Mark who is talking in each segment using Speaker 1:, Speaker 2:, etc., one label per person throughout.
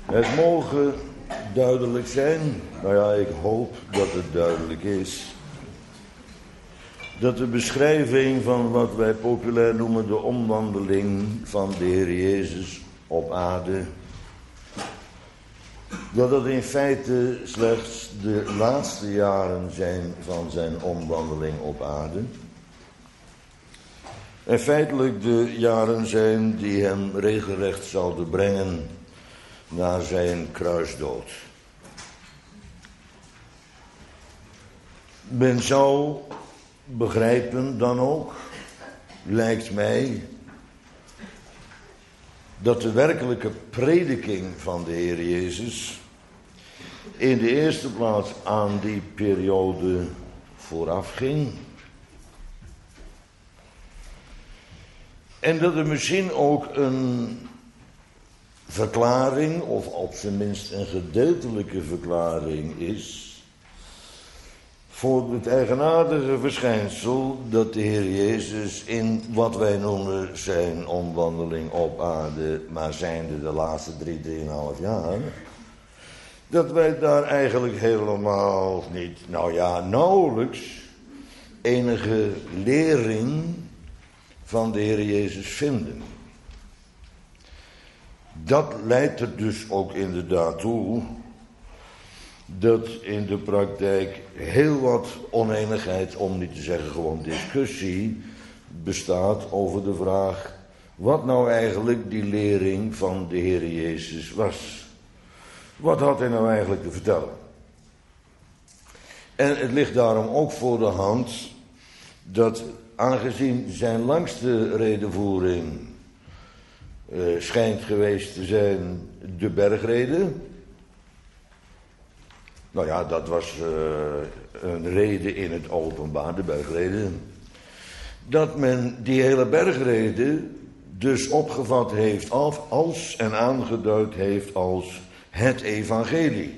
Speaker 1: Het mogen duidelijk zijn, nou ja, ik hoop dat het duidelijk is, dat de beschrijving van wat wij populair noemen de omwandeling van de Heer Jezus op aarde, dat het in feite slechts de laatste jaren zijn van zijn omwandeling op aarde. En feitelijk de jaren zijn die hem regelrecht zouden brengen naar zijn kruisdood. Men zou begrijpen dan ook, lijkt mij, dat de werkelijke prediking van de Heer Jezus in de eerste plaats aan die periode vooraf ging. En dat er misschien ook een verklaring, of op zijn minst een gedeeltelijke verklaring is, voor het eigenaardige verschijnsel dat de Heer Jezus in wat wij noemen zijn omwandeling op aarde, maar zijnde de laatste 3,5 jaar, dat wij daar eigenlijk helemaal niet, nou ja, nauwelijks enige lering van de Heer Jezus vinden. Dat leidt er dus ook inderdaad toe dat in de praktijk heel wat oneenigheid, om niet te zeggen gewoon discussie, bestaat over de vraag wat nou eigenlijk die lering van de Heer Jezus was. Wat had hij nou eigenlijk te vertellen? En het ligt daarom ook voor de hand dat aangezien zijn langste redevoering schijnt geweest te zijn de bergrede. Nou ja, dat was een rede in het openbaar, de bergrede. Dat men die hele bergrede dus opgevat heeft als en aangeduid heeft als het evangelie.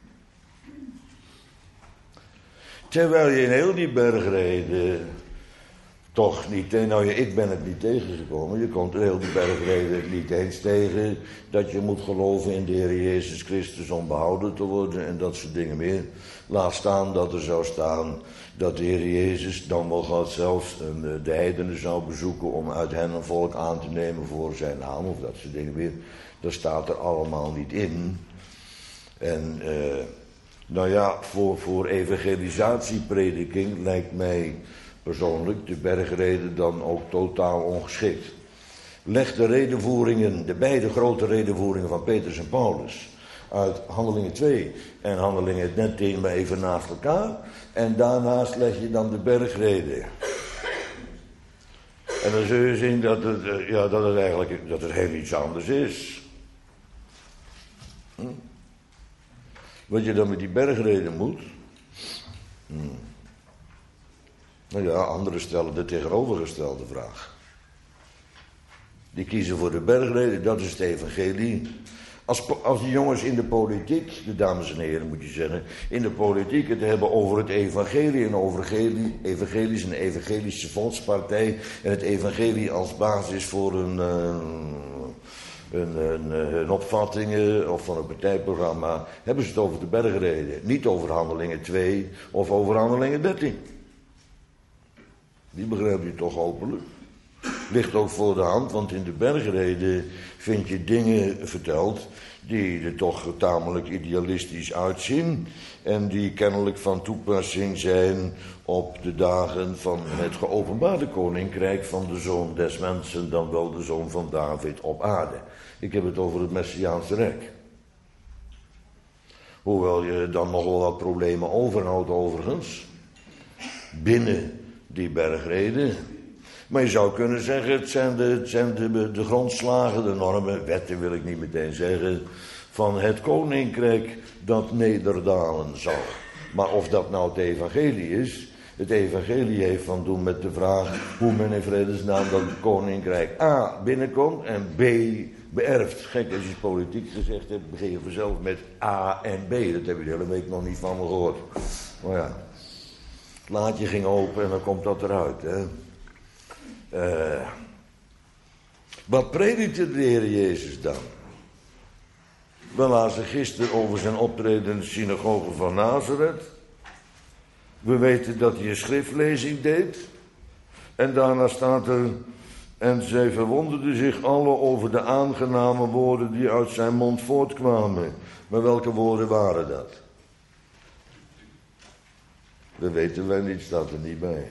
Speaker 1: Terwijl je in heel die bergrede toch niet, nou ja, ik ben het niet tegengekomen. Je komt in heel die bergrede niet eens tegen dat je moet geloven in de Heer Jezus Christus om behouden te worden en dat soort dingen meer. Laat staan dat er zou staan dat de Heer Jezus dan wel God zelfs de heidenen zou bezoeken om uit hen een volk aan te nemen voor zijn naam of dat soort dingen meer. Dat staat er allemaal niet in. En nou ja, voor evangelisatieprediking lijkt mij persoonlijk de bergrede dan ook totaal ongeschikt. Leg de redevoeringen, de beide grote redevoeringen van Petrus en Paulus uit Handelingen 2 en Handelingen net maar even naast elkaar. En daarnaast leg je dan de bergrede. En dan zul je zien dat het eigenlijk dat het heel iets anders is. Wat je dan met die bergrede moet. Nou ja, anderen stellen de tegenovergestelde vraag. Die kiezen voor de bergrede, dat is het evangelie. Als die jongens in de politiek, de dames en heren moet je zeggen, in de politiek het hebben over het evangelie en over evangelisch en evangelische volkspartij en het evangelie als basis voor hun opvattingen of van een partijprogramma, hebben ze het over de bergrede. Niet over Handelingen 2 of over Handelingen 13. Die begrijp je toch hopelijk. Ligt ook voor de hand, want in de bergrede vind je dingen verteld die er toch tamelijk idealistisch uitzien en die kennelijk van toepassing zijn op de dagen van het geopenbaarde koninkrijk van de zoon des mensen, dan wel de zoon van David op aarde. Ik heb het over het Messiaanse Rijk. Hoewel je dan nog wel wat problemen overhoudt overigens, binnen die bergrede. Maar je zou kunnen zeggen, het zijn de grondslagen, de normen, wetten wil ik niet meteen zeggen, van het koninkrijk dat nederdalen zal. Maar of dat nou het evangelie is, het evangelie heeft van doen met de vraag hoe men in vredesnaam dat het koninkrijk A binnenkomt en B beërft. Gek als je politiek gezegd hebt, begin je vanzelf met A en B. Dat heb je de hele week nog niet van me gehoord. Maar ja, het laadje ging open en dan komt dat eruit, hè. Wat predikte de Heer Jezus dan? We lazen gisteren over zijn optreden in de synagoge van Nazareth. We weten dat hij een schriftlezing deed. En daarna staat er... En zij verwonderden zich alle over de aangename woorden die uit zijn mond voortkwamen. Maar welke woorden waren dat? Dat weten wij niet, staat er niet bij.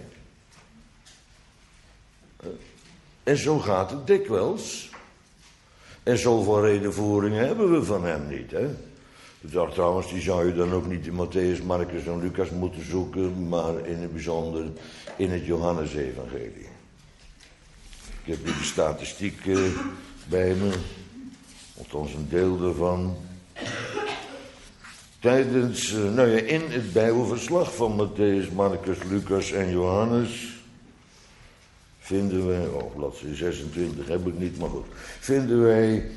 Speaker 1: En zo gaat het dikwijls. En zoveel redenvoeringen hebben we van hem niet, hè. Dus trouwens, die zou je dan ook niet in Matthäus, Marcus en Lucas moeten zoeken, maar in het bijzonder in het Johannesevangelie. Ik heb hier de statistiek bij me, althans een deel daarvan. Tijdens, in het Bijbelverslag van Matthäus, Marcus, Lucas en Johannes vinden wij, bladzijde 26 heb ik niet, maar goed, vinden wij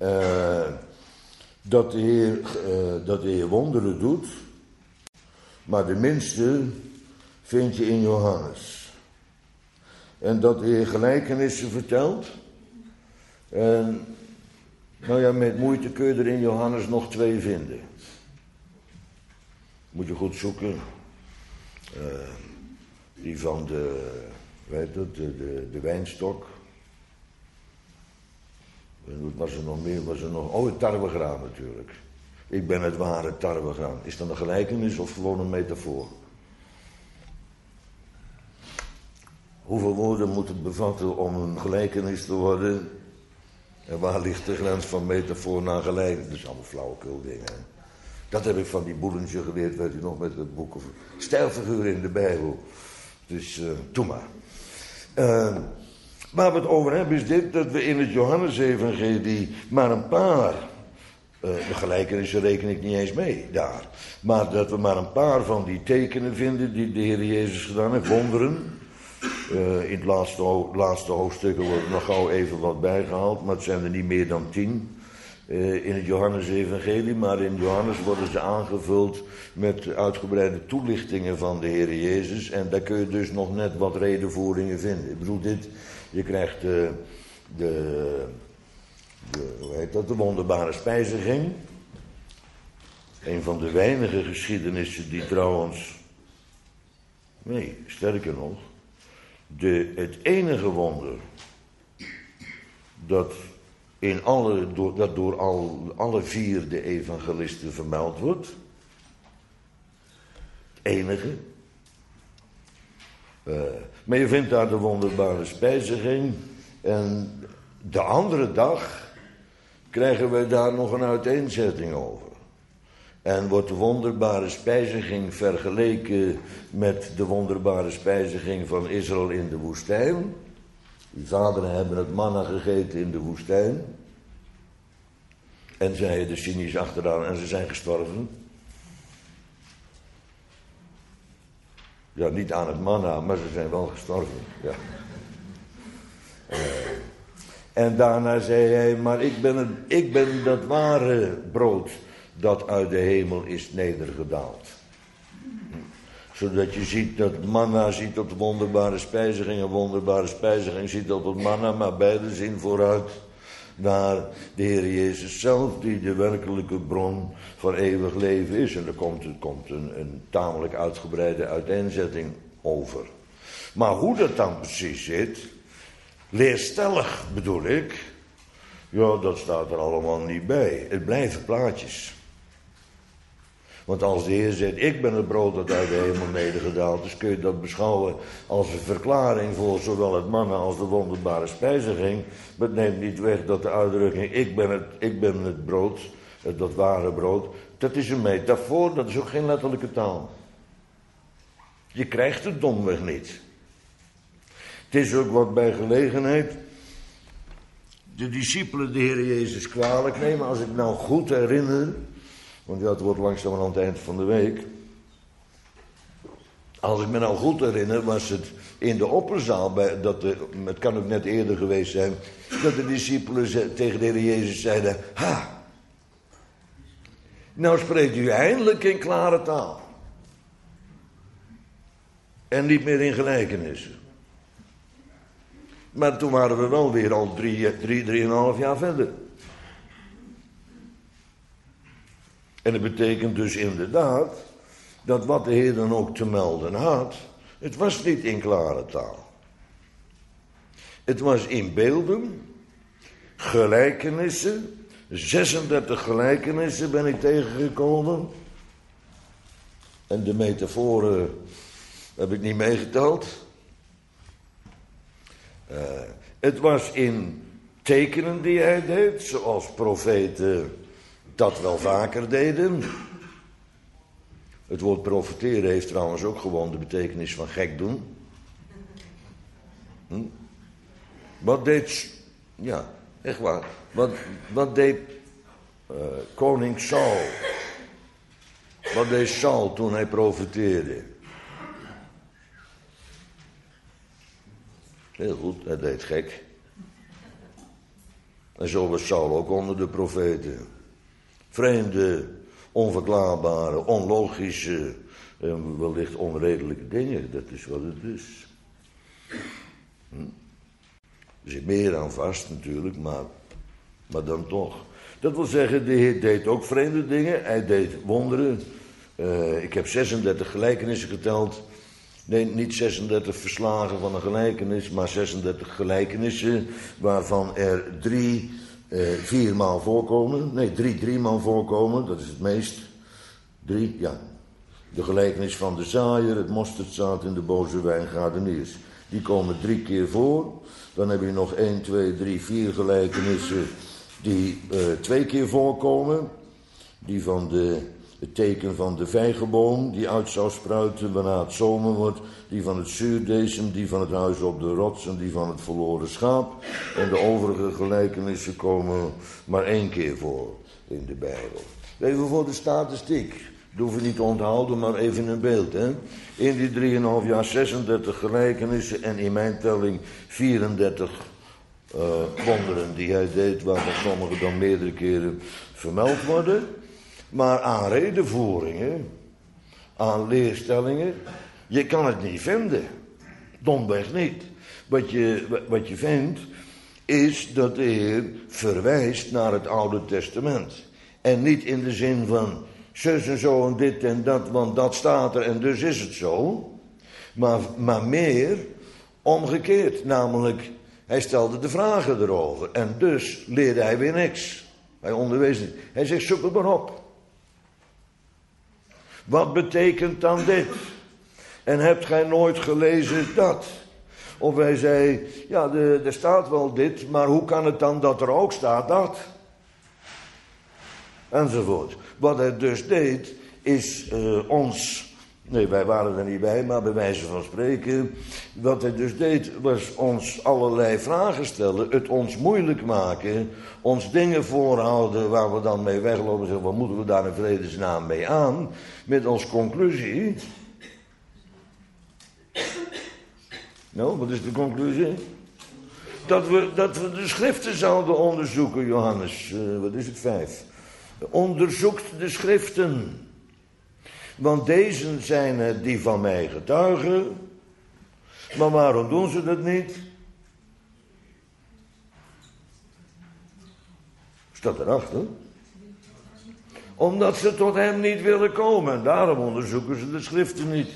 Speaker 1: dat de Heer wonderen doet, maar de minste vind je in Johannes. En dat de Heer gelijkenissen vertelt. En met moeite kun je er in Johannes nog 2 vinden. Moet je goed zoeken. Die van de wijnstok. Was er nog meer? Het tarwegraan natuurlijk. Ik ben het ware tarwegraan. Is dat een gelijkenis of gewoon een metafoor? Hoeveel woorden moet het bevatten om een gelijkenis te worden? En waar ligt de grens van metafoor naar gelijkenis? Dat is allemaal flauwekul dingen. Dat heb ik van die Boelensje geleerd, weet u nog, met het boek over stijlfiguren in de Bijbel. Dus doe maar. Waar we het over hebben is dit, dat we in het Johannesevangelie maar een paar, de gelijkenissen reken ik niet eens mee daar, maar dat we maar een paar van die tekenen vinden die de Heer Jezus gedaan heeft, wonderen. In het laatste hoofdstukken wordt er nog gauw even wat bijgehaald, maar het zijn er niet meer dan 10 in het Johannesevangelie, maar in Johannes worden ze aangevuld met uitgebreide toelichtingen van de Heer Jezus en daar kun je dus nog net wat redenvoeringen vinden. Ik bedoel dit, je krijgt de wonderbare spijziging, een van de weinige geschiedenissen die trouwens, nee, sterker nog, het enige wonder dat door alle 4 de evangelisten vermeld wordt. Het enige. Maar je vindt daar de wonderbare spijziging. En de andere dag krijgen we daar nog een uiteenzetting over. En wordt de wonderbare spijziging vergeleken met de wonderbare spijziging van Israël in de woestijn. Die vaderen hebben het manna gegeten in de woestijn. En zij er cynisch achteraan en ze zijn gestorven. Ja, niet aan het manna, maar ze zijn wel gestorven. Ja. En daarna zei hij, maar ik ben dat ware brood dat uit de hemel is nedergedaald. Zodat je ziet dat manna ziet op de wonderbare spijziging, en wonderbare spijziging ziet op het manna, maar beide zien vooruit naar de Heer Jezus zelf, die de werkelijke bron van eeuwig leven is. En er komt een tamelijk uitgebreide uiteenzetting over. Maar hoe dat dan precies zit, leerstellig bedoel ik, ja, dat staat er allemaal niet bij. Het blijven plaatjes. Want als de Heer zegt, ik ben het brood dat uit de hemel nedergedaald is, kun je dat beschouwen als een verklaring voor zowel het manna als de wonderbare spijziging. Maar het neemt niet weg dat de uitdrukking, ik ben het brood, dat ware brood, dat is een metafoor, dat is ook geen letterlijke taal. Je krijgt het domweg niet. Het is ook wat bij gelegenheid de discipelen de Heer Jezus kwalijk nemen, als ik nou goed herinner. Want ja, het wordt langzaam aan het eind van de week. Als ik me nou goed herinner, was het in de opperzaal, het kan ook net eerder geweest zijn, dat de discipelen tegen de Heer Jezus zeiden, ha, nou spreekt u eindelijk in klare taal. En niet meer in gelijkenissen. Maar toen waren we wel weer al 3,5 jaar verder. En dat betekent dus inderdaad dat wat de Heer dan ook te melden had, het was niet in klare taal. Het was in beelden, gelijkenissen, 36 gelijkenissen ben ik tegengekomen. En de metaforen heb ik niet meegeteld. Het was in tekenen die hij deed, zoals profeten dat wel vaker deden. Het woord profeteren heeft trouwens ook gewoon de betekenis van gek doen. Wat deed, ja, echt waar, wat deed koning Saul? Wat deed Saul toen hij profeteerde? Heel goed, hij deed gek. En zo was Saul ook onder de profeten. Vreemde, onverklaarbare, onlogische en wellicht onredelijke dingen. Dat is wat het is. Er zit meer aan vast natuurlijk, maar dan toch. Dat wil zeggen, de Heer deed ook vreemde dingen. Hij deed wonderen. Ik heb 36 gelijkenissen geteld. Nee, niet 36 verslagen van een gelijkenis, maar 36 gelijkenissen waarvan er 3 4-maal voorkomen. Nee, 3 maal voorkomen, dat is het meest. 3, ja. De gelijkenis van de zaaier, het mosterdzaad en de boze wijngaardeniers. Die komen 3 keer voor. Dan heb je nog 1, 2, 3, 4 gelijkenissen die 2 keer voorkomen. Die van het teken van de vijgenboom die uit zou spruiten waarna het zomer wordt. Die van het zuurdesem, die van het huis op de rots en die van het verloren schaap. En de overige gelijkenissen komen maar 1 keer voor in de Bijbel. Even voor de statistiek. Dat hoeven we niet te onthouden, maar even een beeld. Hè? In die 3,5 jaar 36 gelijkenissen en in mijn telling 34 wonderen die hij deed, waarvan sommige dan meerdere keren vermeld worden. Maar aan redenvoeringen, aan leerstellingen, je kan het niet vinden. Domweg niet. Wat je vindt, is dat de Heer verwijst naar het Oude Testament. En niet in de zin van zus en zo en dit en dat, want dat staat er en dus is het zo. Maar meer omgekeerd. Namelijk, hij stelde de vragen erover. En dus leerde hij weer niks. Hij onderwees niet. Hij zegt, zoek het maar op. Wat betekent dan dit? En hebt gij nooit gelezen dat? Of hij zei, ja, er staat wel dit, maar hoe kan het dan dat er ook staat dat? Enzovoort. Wat hij dus deed, is ons, nee, wij waren er niet bij, maar bij wijze van spreken, wat hij dus deed, was ons allerlei vragen stellen, het ons moeilijk maken, ons dingen voorhouden waar we dan mee weglopen en zeggen, wat moeten we daar in vredesnaam mee aan? Met als conclusie, nou, wat is de conclusie? Dat we de schriften zouden onderzoeken, Johannes, wat is het, 5. Onderzoekt de schriften. Want deze zijn het die van mij getuigen. Maar waarom doen ze dat niet? Staat erachter. Omdat ze tot hem niet willen komen. En daarom onderzoeken ze de schriften niet.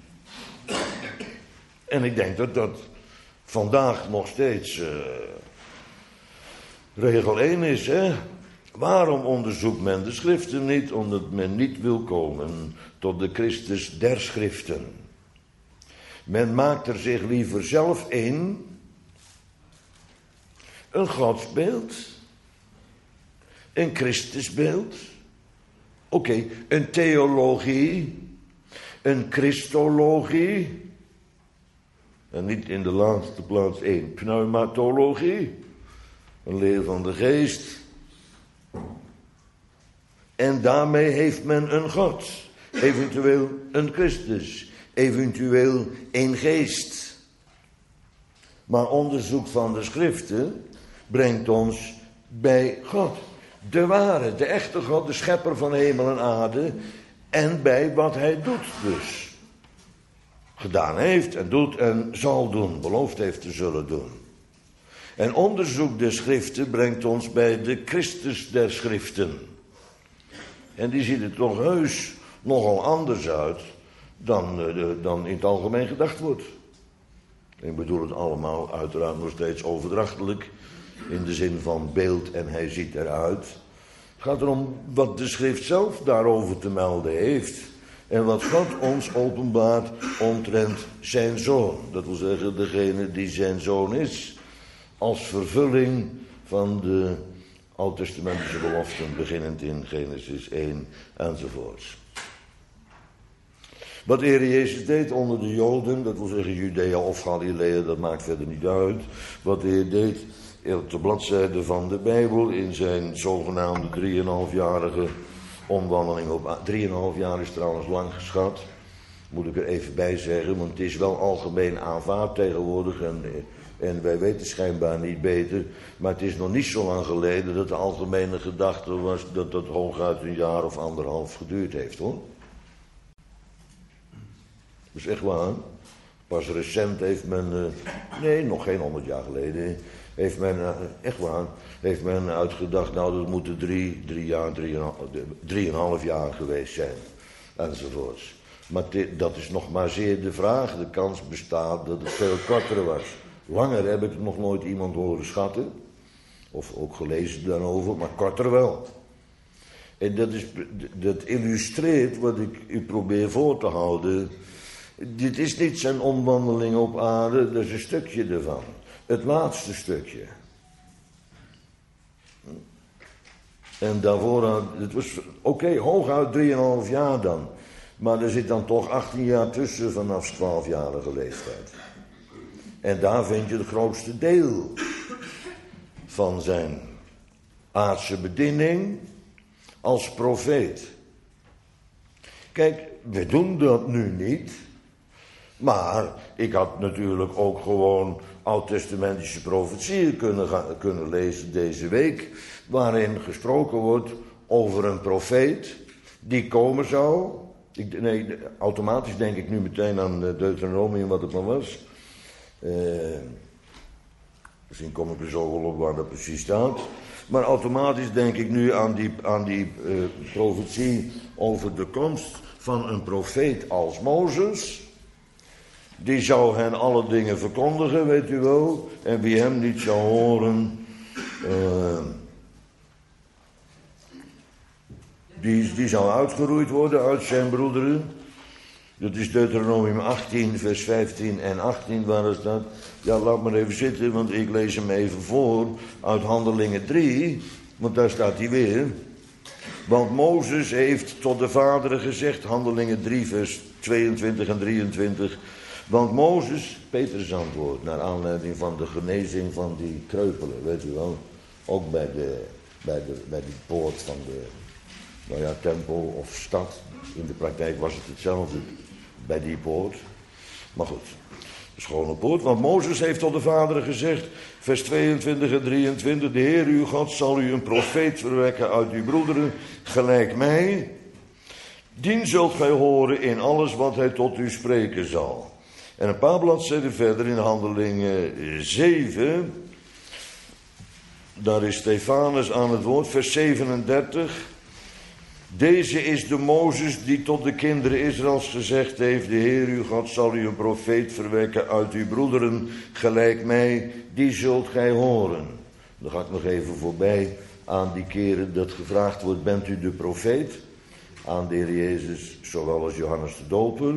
Speaker 1: En ik denk dat dat vandaag nog steeds regel 1 is, hè. Waarom onderzoekt men de schriften niet? Omdat men niet wil komen tot de Christus der schriften. Men maakt er zich liever zelf een godsbeeld, een Christusbeeld, een theologie, een christologie, en niet in de laatste plaats een pneumatologie, een leer van de geest. En daarmee heeft men een God, eventueel een Christus, eventueel een geest. Maar onderzoek van de schriften brengt ons bij God. De ware, de echte God, de schepper van hemel en aarde. En bij wat hij doet dus. Gedaan heeft en doet en zal doen, beloofd heeft te zullen doen. En onderzoek der schriften brengt ons bij de Christus der schriften. En die ziet er toch heus nogal anders uit dan in het algemeen gedacht wordt. Ik bedoel het allemaal uiteraard nog steeds overdrachtelijk, in de zin van beeld en hij ziet eruit. Het gaat erom wat de schrift zelf daarover te melden heeft. En wat God ons openbaart omtrent zijn zoon. Dat wil zeggen degene die zijn zoon is. Als vervulling van de oud-testamentische beloften, beginnend in Genesis 1 enzovoorts. Wat de Heer Jezus deed onder de Joden, dat wil zeggen Judea of Galilea, dat maakt verder niet uit. Wat de Heer deed op de bladzijde van de Bijbel in zijn zogenaamde 3,5-jarige omwandeling op 3,5 jaar is trouwens lang geschat. Moet ik er even bij zeggen, want het is wel algemeen aanvaard tegenwoordig en wij weten schijnbaar niet beter. Maar het is nog niet zo lang geleden dat de algemene gedachte was dat het hooguit 1 jaar of 1,5 geduurd heeft, hoor. Dat is echt waar. Pas recent heeft men, nee, nog geen 100 jaar geleden, heeft men, echt waar, heeft men uitgedacht, nou dat moeten 3,5 jaar geweest zijn, enzovoorts. Maar dat is nog maar zeer de vraag. De kans bestaat dat het veel korter was. Langer heb ik nog nooit iemand horen schatten, of ook gelezen daarover, maar korter wel. En dat illustreert wat ik u probeer voor te houden. Dit is niet zijn omwandeling op aarde, dat is een stukje ervan. Het laatste stukje. En daarvoor, het was oké, hooguit 3,5 jaar dan. Maar er zit dan toch 18 jaar tussen vanaf 12-jarige leeftijd. En daar vind je het grootste deel van zijn aardse bediening als profeet. Kijk, we doen dat nu niet. Maar ik had natuurlijk ook gewoon oud-testamentische profetieën kunnen lezen deze week, waarin gesproken wordt over een profeet die komen zou. Automatisch denk ik nu meteen aan Deuteronomium, wat het maar was. Misschien kom ik er zo wel op waar dat precies staat. Maar automatisch denk ik nu aan die profetie over de komst van een profeet als Mozes. Die zou hen alle dingen verkondigen, weet u wel. En wie hem niet zou horen, die zou uitgeroeid worden uit zijn broederen. Dat is Deuteronomium 18, vers 15 en 18, waar er staat. Ja, laat maar even zitten, want ik lees hem even voor uit Handelingen 3. Want daar staat hij weer. Want Mozes heeft tot de vaderen gezegd, Handelingen 3, vers 22 en 23... Want Mozes, Petrus antwoord, naar aanleiding van de genezing van die kreupelen, weet u wel. Ook bij die poort van de tempel of stad. In de praktijk was het hetzelfde bij die poort. Maar goed, de schone poort. Want Mozes heeft tot de vaderen gezegd, vers 22 en 23. De Heer uw God zal u een profeet verwekken uit uw broederen, gelijk mij. Dien zult gij horen in alles wat hij tot u spreken zal. En een paar bladzijden verder in Handelingen 7, daar is Stefanus aan het woord, vers 37. Deze is de Mozes die tot de kinderen Israëls gezegd heeft, de Heer uw God zal u een profeet verwekken uit uw broederen, gelijk mij, die zult gij horen. Dan ga ik nog even voorbij aan die keren dat gevraagd wordt, bent u de profeet? Aan de Heer Jezus, zowel als Johannes de Doper.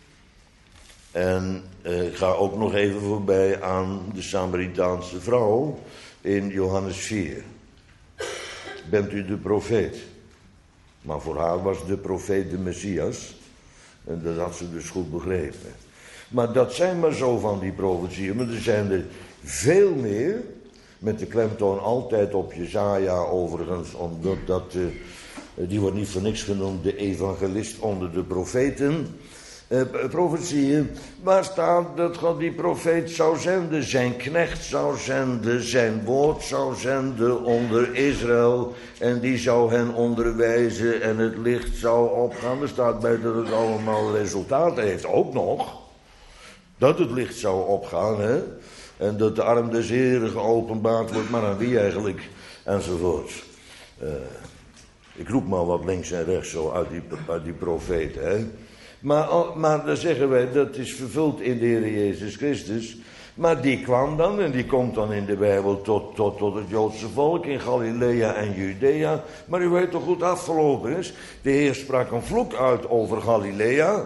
Speaker 1: En ik ga ook nog even voorbij aan de Samaritaanse vrouw in Johannes 4. Bent u de profeet? Maar voor haar was de profeet de Messias. En dat had ze dus goed begrepen. Maar dat zijn maar zo van die profetieën. Maar er zijn er veel meer. Met de klemtoon altijd op Jesaja overigens. Omdat die wordt niet voor niks genoemd de evangelist onder de profeten. Profetieën, waar staat dat God die profeet zou zenden, zijn knecht zou zenden, zijn woord zou zenden onder Israël en die zou hen onderwijzen en het licht zou opgaan. Er staat bij dat het allemaal resultaten heeft, ook nog, dat het licht zou opgaan, hè? En dat de arm des Heren geopenbaard wordt, maar aan wie eigenlijk, enzovoort. Ik roep maar wat links en rechts zo uit die profeten. Hè? Maar dan zeggen wij, dat is vervuld in de Heer Jezus Christus. Maar die kwam dan, en die komt dan in de Bijbel tot het Joodse volk in Galilea en Judea. Maar u weet toch hoe het afgelopen is? De Heer sprak een vloek uit over Galilea.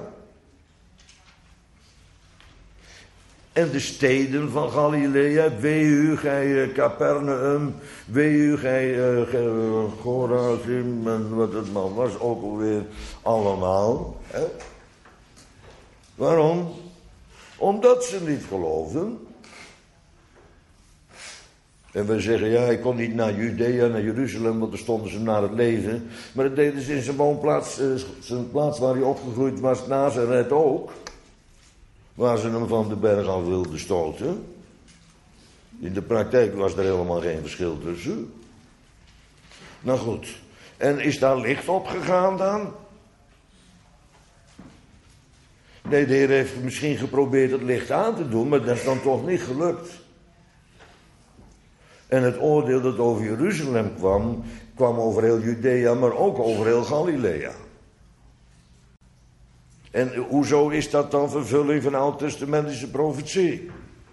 Speaker 1: En de steden van Galilea, wee u, gij Capernaum, wee u, gij Chorazim, en wat het maar was, ook alweer allemaal. Hè? Waarom? Omdat ze niet geloofden. En we zeggen, ja, hij kon niet naar Judea, naar Jeruzalem, want daar stonden ze naar het leven. Maar dat deden ze in zijn woonplaats, zijn plaats waar hij opgegroeid was, Nazareth ook. Waar ze hem van de berg af wilden stoten. In de praktijk was er helemaal geen verschil tussen. Nou goed, en is daar licht opgegaan dan? Nee, de Heer heeft misschien geprobeerd het licht aan te doen, maar dat is dan toch niet gelukt. En het oordeel dat over Jeruzalem kwam over heel Judea, maar ook over heel Galilea. En hoezo is dat dan vervulling van oud-testamentische profetie?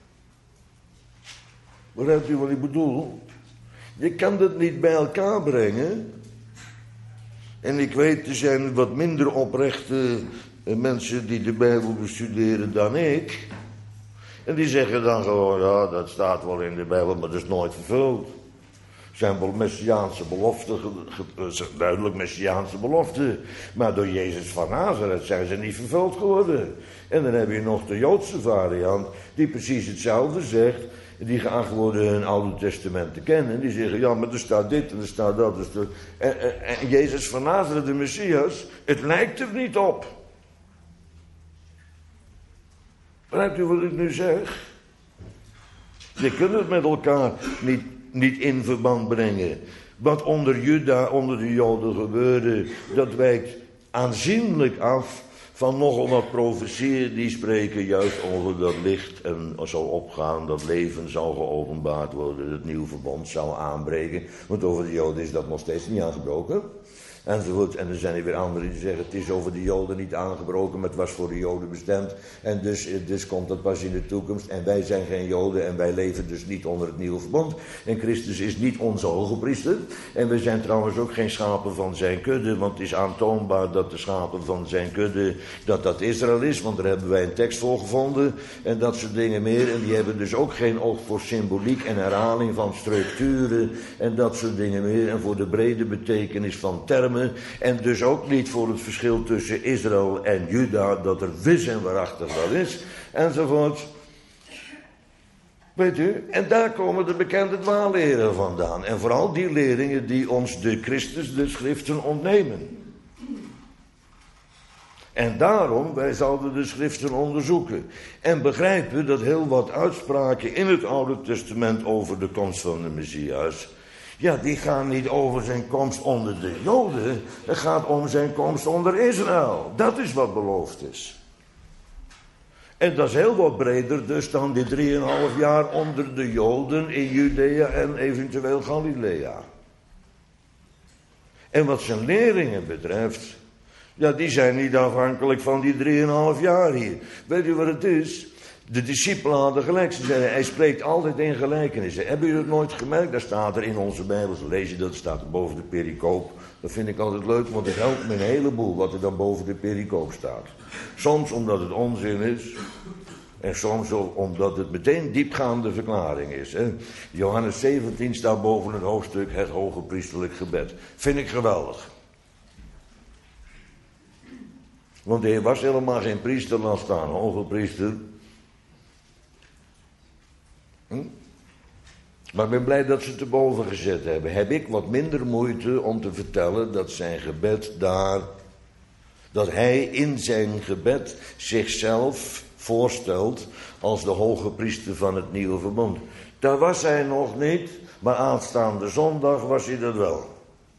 Speaker 1: Begrijpt u wat ik bedoel? Je kan dat niet bij elkaar brengen. En ik weet, er zijn wat minder oprechte mensen die de Bijbel bestuderen dan ik. En die zeggen dan gewoon, ja, dat staat wel in de Bijbel, maar dat is nooit vervuld. Het zijn wel messiaanse beloften, duidelijk messiaanse beloften. Maar door Jezus van Nazareth zijn ze niet vervuld geworden. En dan heb je nog de Joodse variant, die precies hetzelfde zegt. Die geacht worden hun Oude Testament te kennen. Die zeggen, ja, maar er staat dit en er staat dat. En Jezus van Nazareth, de Messias, het lijkt er niet op. Begrijpt u wat ik nu zeg? Je kunt het met elkaar niet in verband brengen. Wat onder de Joden gebeurde, dat wijkt aanzienlijk af van nogal wat profetieën die spreken juist over dat licht en zal opgaan, dat leven zal geopenbaard worden, het nieuwe verbond zal aanbreken. Want over de Joden is dat nog steeds niet aangebroken. Enzovoort. En er zijn er weer anderen die zeggen, het is over de Joden niet aangebroken, maar het was voor de Joden bestemd. En dus komt dat pas in de toekomst. En wij zijn geen Joden en wij leven dus niet onder het nieuwe verbond. En Christus is niet onze hogepriester. En we zijn trouwens ook geen schapen van zijn kudde, want het is aantoonbaar dat de schapen van zijn kudde, dat Israël is. Want daar hebben wij een tekst voor gevonden en dat soort dingen meer. En die hebben dus ook geen oog voor symboliek en herhaling van structuren en dat soort dingen meer. En voor de brede betekenis van termen. En dus ook niet voor het verschil tussen Israël en Juda, dat er wis en waarachtig wel is, enzovoort. Weet u, en daar komen de bekende dwaalleren vandaan. En vooral die leerlingen die ons de Christus, de schriften ontnemen. En daarom, wij zouden de schriften onderzoeken. En begrijpen dat heel wat uitspraken in het Oude Testament over de komst van de Messias, ja, die gaan niet over zijn komst onder de Joden. Het gaat om zijn komst onder Israël. Dat is wat beloofd is. En dat is heel wat breder dus dan die 3,5 jaar onder de Joden in Judea en eventueel Galilea. En wat zijn leerlingen betreft, ja, die zijn niet afhankelijk van die 3,5 jaar hier. Weet u wat het is? De discipelen hadden gelijk. Ze zeiden, hij spreekt altijd in gelijkenissen. Hebben jullie het nooit gemerkt? Daar staat er in onze Bijbels, lees je dat, staat er boven de pericoop. Dat vind ik altijd leuk, want het helpt me een heleboel wat er dan boven de pericoop staat. Soms omdat het onzin is. En soms omdat het meteen diepgaande verklaring is. Hè? Johannes 17 staat boven het hoofdstuk het hoge priesterlijk gebed. Vind ik geweldig. Want de Heer was helemaal geen priester, laat staan hoge priester. Maar ik ben blij dat ze het erboven gezet hebben. Heb ik wat minder moeite om te vertellen dat zijn gebed daar, dat hij in zijn gebed zichzelf voorstelt als de hoge priester van het nieuwe verbond. Daar was hij nog niet, maar aanstaande zondag was hij dat wel.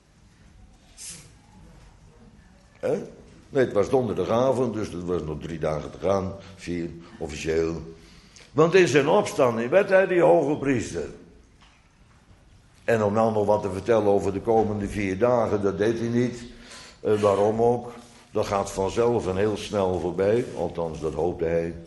Speaker 1: Nee, het was donderdagavond, dus het was nog 3 dagen te gaan, 4 officieel. Want in zijn opstanding werd hij die hoge priester. En om nou nog wat te vertellen over de komende 4 dagen, dat deed hij niet. Waarom ook? Dat gaat vanzelf en heel snel voorbij. Althans, dat hoopte hij.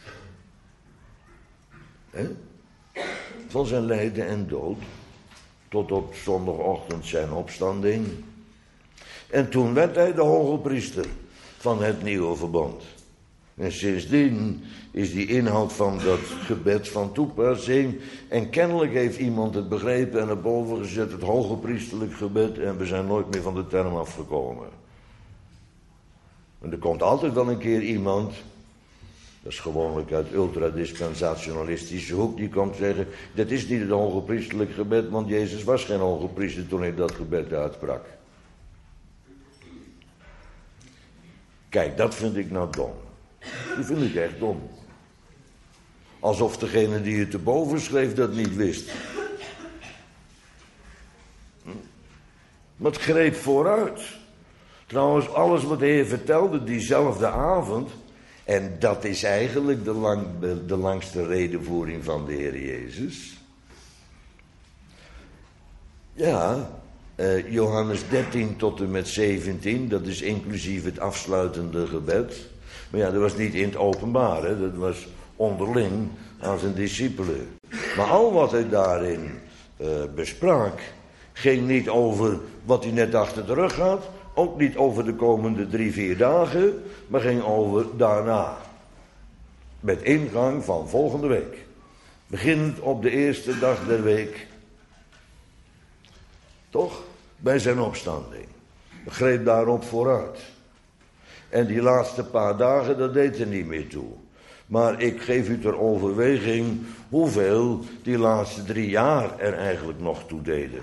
Speaker 1: Van zijn lijden en dood. Tot op zondagochtend zijn opstanding. En toen werd hij de hoge priester van het nieuwe verbond. En sindsdien is die inhoud van dat gebed van toepassing. En kennelijk heeft iemand het begrepen en erboven gezet, het hoge priesterlijk gebed. En we zijn nooit meer van de term afgekomen. En er komt altijd wel een keer iemand, dat is gewoonlijk uit ultradispensationalistische hoek, die komt zeggen, dat is niet het hoge priesterlijk gebed, want Jezus was geen hoge priester toen hij dat gebed uitsprak. Kijk, dat vind ik nou dom. Dat vind ik echt dom. Alsof degene die het erboven schreef dat niet wist. Maar het greep vooruit. Trouwens, alles wat de Heer vertelde diezelfde avond, en dat is eigenlijk de langste redevoering van de Heer Jezus. Ja, Johannes 13 tot en met 17, dat is inclusief het afsluitende gebed. Maar ja, dat was niet in het openbaar, hè? Dat was onderling aan zijn discipelen. Maar al wat hij daarin besprak, ging niet over wat hij net achter de rug had, ook niet over de komende 3-4 dagen, maar ging over daarna. Met ingang van volgende week. Beginnend op de eerste dag der week. Toch? Bij zijn opstanding. Greep daarop vooruit. En die laatste paar dagen, dat deed er niet meer toe. Maar ik geef u ter overweging hoeveel die laatste 3 jaar er eigenlijk nog toe deden.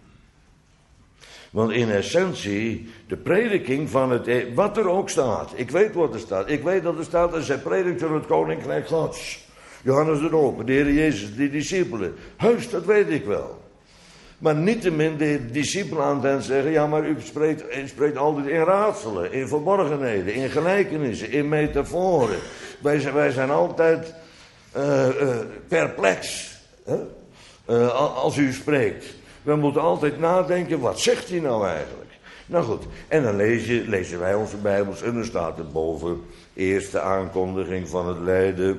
Speaker 1: Want in essentie, de prediking van het, wat er ook staat. Ik weet wat er staat. Ik weet dat er staat dat zij predikten het koninkrijk Gods. Johannes de Doper, de Heer Jezus, de discipelen. Heus, dat weet ik wel. Maar niettemin de discipelen aan hen zeggen, ja, maar u spreekt altijd in raadselen, in verborgenheden, in gelijkenissen, in metaforen. Wij zijn altijd perplex, als u spreekt. We moeten altijd nadenken, wat zegt hij nou eigenlijk? Nou goed, en dan lezen wij onze Bijbels en dan staat er boven, eerste aankondiging van het lijden.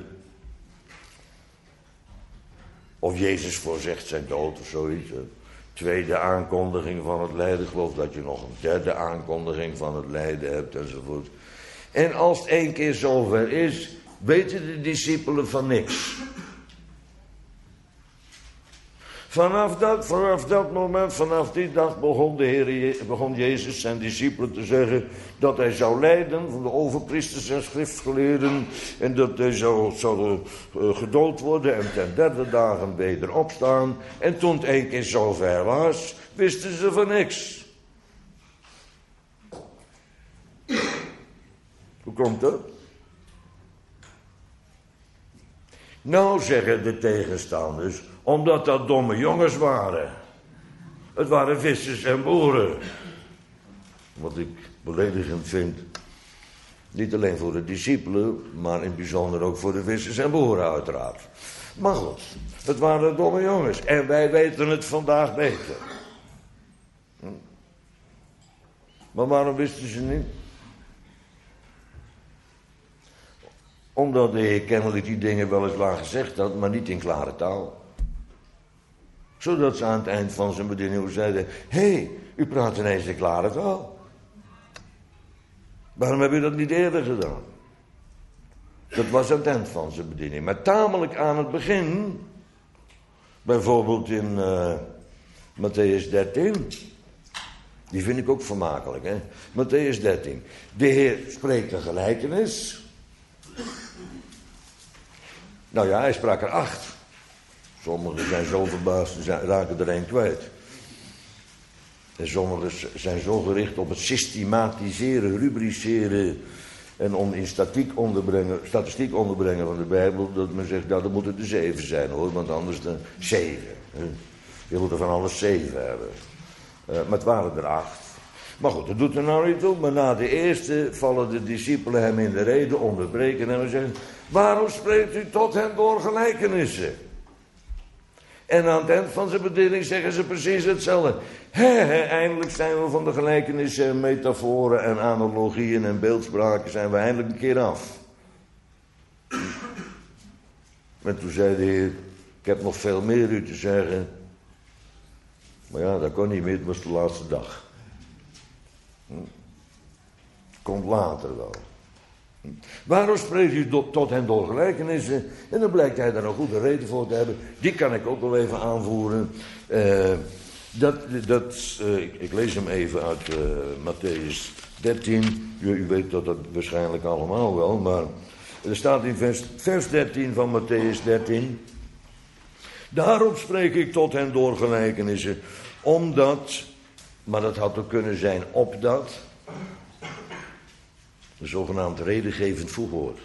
Speaker 1: Of Jezus voorzegt zijn dood of zoiets. Tweede aankondiging van het lijden. Ik geloof dat je nog een derde aankondiging van het lijden hebt enzovoort. En als het 1 keer zover is, weten de discipelen van niks. Vanaf dat moment, vanaf die dag begon Jezus zijn discipelen te zeggen dat hij zou lijden van de overpriesters en schriftgeleerden en dat hij zou gedood worden en ten 3e dagen weder opstaan. En toen het 1 keer zover was, wisten ze van niks. Hoe komt dat? Nou, zeggen de tegenstanders, omdat dat domme jongens waren. Het waren vissers en boeren. Wat ik beledigend vind. Niet alleen voor de discipelen, maar in het bijzonder ook voor de vissers en boeren uiteraard. Maar goed, het waren domme jongens. En wij weten het vandaag beter. Maar waarom wisten ze niet? Omdat de Heer kennelijk die dingen weliswaar gezegd had, maar niet in klare taal. Zodat ze aan het eind van zijn bediening zeiden, hé, u praat ineens in klare taal. Waarom heb u dat niet eerder gedaan? Dat was aan het eind van zijn bediening. Maar tamelijk aan het begin, bijvoorbeeld in Mattheüs 13... Die vind ik ook vermakelijk, hè. Mattheüs 13. De Heer spreekt een gelijkenis. Nou ja, hij sprak er 8. Sommigen zijn zo verbaasd, ze raken er 1 kwijt. En sommigen zijn zo gericht op het systematiseren, rubriceren en in statistiek onderbrengen van de Bijbel, dat men zegt, nou, dan moet het er 7 zijn, hoor, want anders dan 7. Je moet er van alles 7 hebben. Maar het waren er 8. Maar goed, dat doet er nou niet toe. Maar na de eerste vallen de discipelen hem in de rede, onderbreken en zeggen, waarom spreekt u tot hen door gelijkenissen? En aan het eind van zijn bediening zeggen ze precies hetzelfde. Eindelijk zijn we van de gelijkenissen, metaforen en analogieën en beeldspraken zijn we eindelijk een keer af. En toen zei de Heer, ik heb nog veel meer u te zeggen. Maar ja, dat kon niet meer, het was de laatste dag. Komt later wel. Waarom spreekt u tot hen door gelijkenissen? En dan blijkt hij daar een goede reden voor te hebben. Die kan ik ook wel even aanvoeren. Ik lees hem even uit Mattheüs 13. U weet dat waarschijnlijk allemaal wel. Maar er staat in vers 13 van Mattheüs 13. Daarom spreek ik tot hen door gelijkenissen. Omdat, maar dat had ook kunnen zijn opdat. Een zogenaamd redengevend voegwoord.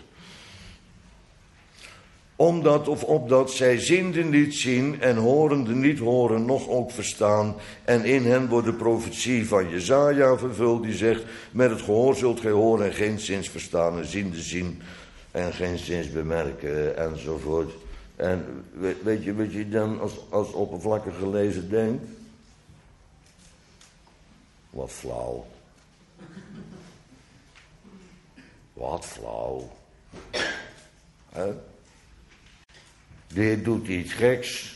Speaker 1: Omdat of opdat zij ziende niet zien en horende niet horen, noch ook verstaan. En in hen wordt de profetie van Jesaja vervuld die zegt, met het gehoor zult gij horen en geenszins verstaan en ziende zien en geenszins bemerken enzovoort. En weet je wat je dan als oppervlakkig gelezen denkt? Wat flauw. Wat flauw. De Heer doet iets geks.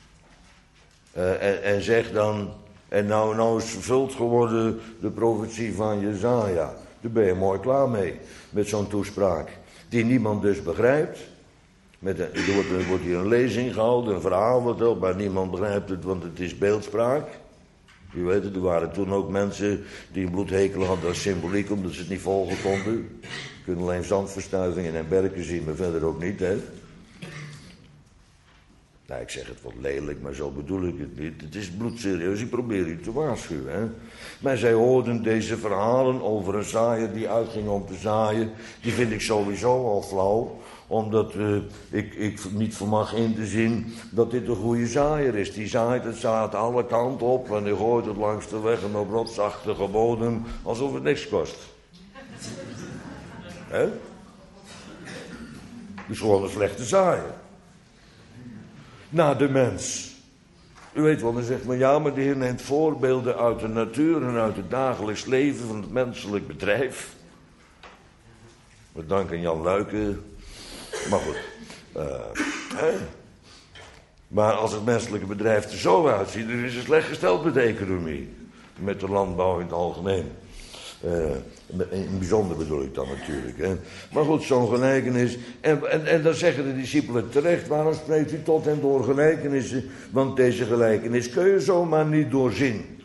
Speaker 1: En zegt dan, en nou is vervuld geworden de profetie van Jesaja. Daar ben je mooi klaar mee, met zo'n toespraak. Die niemand dus begrijpt. Er wordt hier een lezing gehouden, een verhaal verteld, maar niemand begrijpt het, want het is beeldspraak. U weet het, er waren toen ook mensen die een bloedhekel hadden aan symboliek, omdat ze het niet volgen konden. Je kunt alleen zandverstuivingen en berken zien, maar verder ook niet, hè. Nou, ik zeg het wat lelijk, maar zo bedoel ik het niet. Het is bloedserieus, ik probeer u te waarschuwen, hè. Maar zij hoorden deze verhalen over een zaaier die uitging om te zaaien. Die vind ik sowieso al flauw. Omdat ik niet vermag in te zien dat dit een goede zaaier is. Die zaait het zaad alle kanten op en die gooit het langs de weg en op rotsachtige bodem alsof het niks kost. Hè? Dus gewoon een slechte zaaier. De mens. U weet wel, dan zegt men ja, maar de Heer neemt voorbeelden uit de natuur en uit het dagelijks leven van het menselijk bedrijf. We danken Jan Luiken. Maar goed. Maar als het menselijke bedrijf er zo uitziet, dan is het slecht gesteld met de economie. Met de landbouw in het algemeen. In het bijzonder bedoel ik dan natuurlijk. Hè. Maar goed, zo'n gelijkenis. En dan zeggen de discipelen terecht, waarom spreekt u tot hen door gelijkenissen? Want deze gelijkenis kun je zomaar niet doorzien.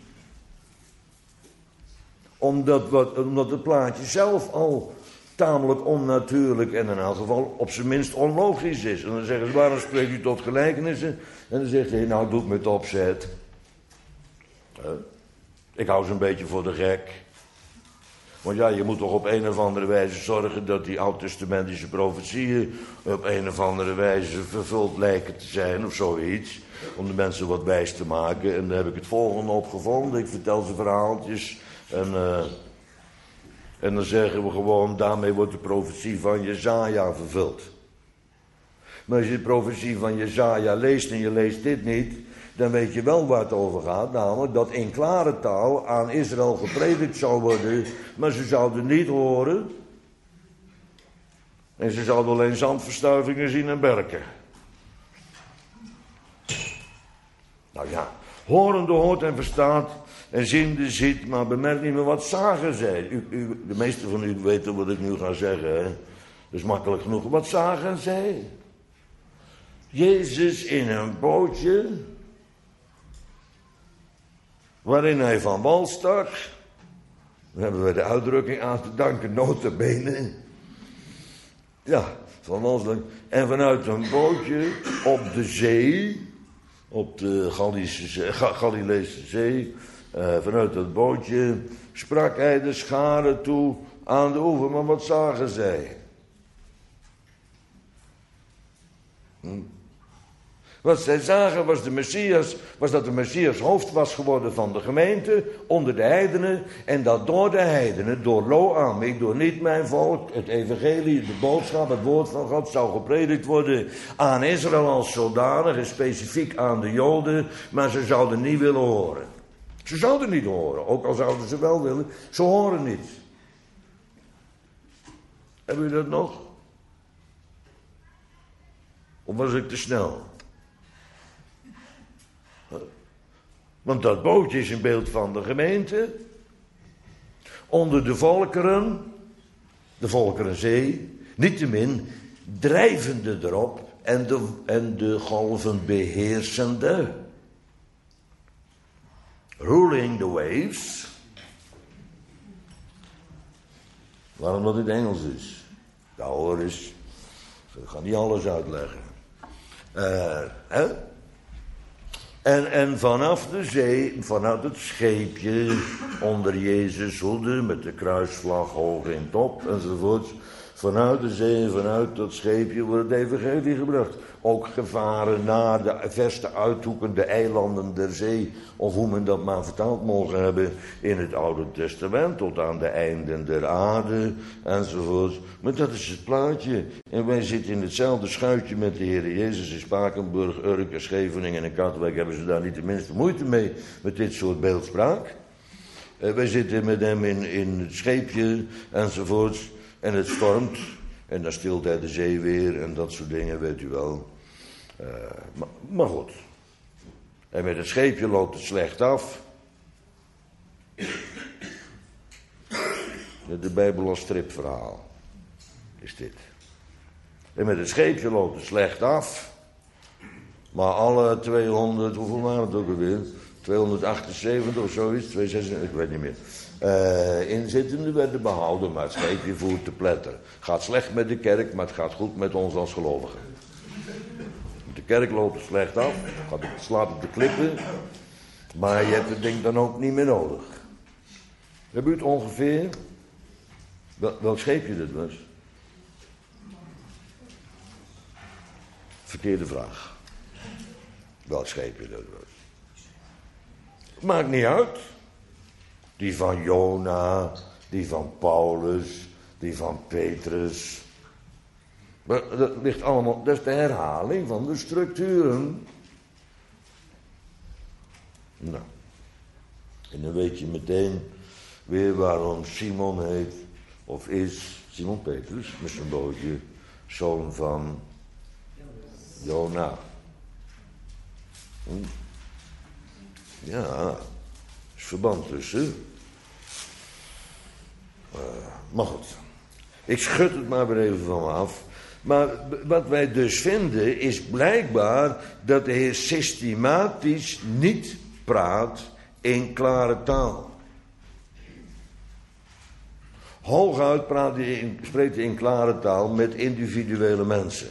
Speaker 1: Omdat het plaatje zelf al tamelijk onnatuurlijk en in elk geval op zijn minst onlogisch is. En dan zeggen ze, waarom spreekt u tot gelijkenissen? En dan zegt hij, nou doe ik met opzet. Ik hou ze een beetje voor de gek. Want ja, je moet toch op een of andere wijze zorgen dat die oud-testamentische profetieën op een of andere wijze vervuld lijken te zijn of zoiets. Om de mensen wat wijs te maken. En daar heb ik het volgende op gevonden. Ik vertel ze verhaaltjes en dan zeggen we gewoon, daarmee wordt de profetie van Jesaja vervuld. Maar als je de profetie van Jesaja leest en je leest dit niet, dan weet je wel waar het over gaat. Namelijk dat in klare taal aan Israël gepredikt zou worden, maar ze zouden niet horen. En ze zouden alleen zandverstuivingen zien en berken. Nou ja, horende hoort en verstaat. En ziende ziet, maar bemerkt niet meer wat zagen zij. De meeste van u weten wat ik nu ga zeggen. Hè? Dat is makkelijk genoeg. Wat zagen zij? Jezus in een bootje. Waarin hij van wal stak. Dan hebben we de uitdrukking aan te danken, nota bene. Ja, van wal stak. En vanuit een bootje op de zee. Op de Galileese zee. Vanuit dat bootje sprak hij de scharen toe aan de oever. Maar wat zagen zij? Wat zij zagen was dat de Messias hoofd was geworden van de gemeente onder de heidenen. En dat door de heidenen, door lo ami, door niet mijn volk, het evangelie, de boodschap, het woord van God zou gepredikt worden aan Israël als zodanig en specifiek aan de Joden. Maar ze zouden niet willen horen. Ze zouden niet horen, ook al zouden ze wel willen. Ze horen niet. Hebben u dat nog? Of was ik te snel? Want dat bootje is een beeld van de gemeente. Onder de volkerenzee, niettemin drijvende erop en de golven beheersende. Ruling the waves. Waarom dat in het Engels is? Ja hoor eens, ik ga niet alles uitleggen. En vanaf de zee, vanuit het scheepje onder Jezus hoede met de kruisvlag hoog in top enzovoort. Vanuit de zee en vanuit dat scheepje wordt het evangelie gebracht. Ook gevaren naar de verste uithoeken, de eilanden der zee, of hoe men dat maar vertaald mogen hebben in het Oude Testament, tot aan de einden der aarde enzovoort. Maar dat is het plaatje. En wij zitten in hetzelfde schuitje met de Heer Jezus in Spakenburg, Urk, Scheveningen en Katwijk. Hebben ze daar niet de minste moeite mee met dit soort beeldspraak? Wij zitten met hem in het scheepje enzovoort. En het stormt. En dan stilt hij de zee weer en dat soort dingen, weet u wel. Maar goed. En met het scheepje loopt het slecht af. De Bijbel als stripverhaal is dit. En met het scheepje loopt het slecht af. Maar alle 200, hoeveel waren het ook alweer? 278 of zoiets, 276, ik weet niet meer. Inzittenden werden behouden, maar het scheepje voert te pletter. Gaat slecht met de kerk, maar het gaat goed met ons als gelovigen. De kerk loopt er slecht af, slaat op de klippen, maar je hebt het ding dan ook niet meer nodig. Heb u het ongeveer? Welk scheepje dit was? Verkeerde vraag. Welk scheepje dat was? Maakt niet uit. Die van Jona, die van Paulus, die van Petrus. Maar dat ligt allemaal, dat is de herhaling van de structuren. Nou, en dan weet je meteen weer waarom Simon heet, of is Simon Petrus, met zijn bootje, zoon van Jona. Ja, er is verband tussen. Maar goed, ik schud het maar weer even van me af. Maar wat wij dus vinden is blijkbaar dat de Heer systematisch niet praat in klare taal. Hooguit spreekt hij in klare taal met individuele mensen.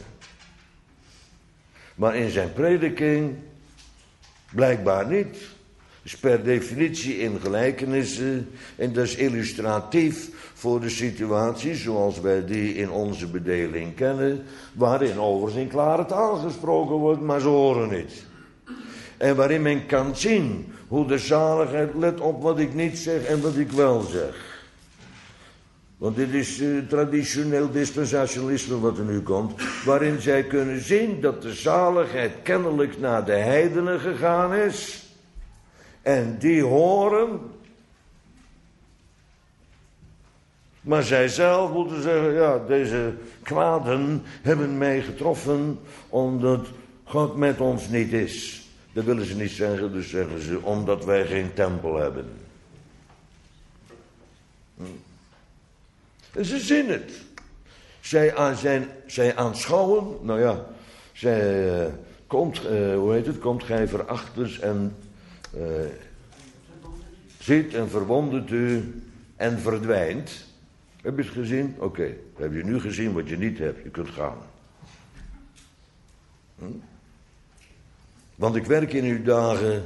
Speaker 1: Maar in zijn prediking blijkbaar niet. Dus per definitie in gelijkenissen. En dat is illustratief voor de situatie zoals wij die in onze bedeling kennen. Waarin overigens in klare taal gesproken wordt, maar ze horen niet. En waarin men kan zien hoe de zaligheid, let op wat ik niet zeg en wat ik wel zeg. Want dit is traditioneel dispensationalisme wat er nu komt. Waarin zij kunnen zien dat de zaligheid kennelijk naar de heidenen gegaan is. En die horen. Maar zij zelf moeten zeggen, ja, deze kwaden hebben mij getroffen omdat God met ons niet is. Dat willen ze niet zeggen, dus zeggen ze, omdat wij geen tempel hebben. En ze zien het. Zij aanschouwen, nou ja, zij komt gij verachters en ziet en verwondert u en verdwijnt. Heb je het gezien? Oké, heb je nu gezien wat je niet hebt, je kunt gaan. Want ik werk in uw dagen,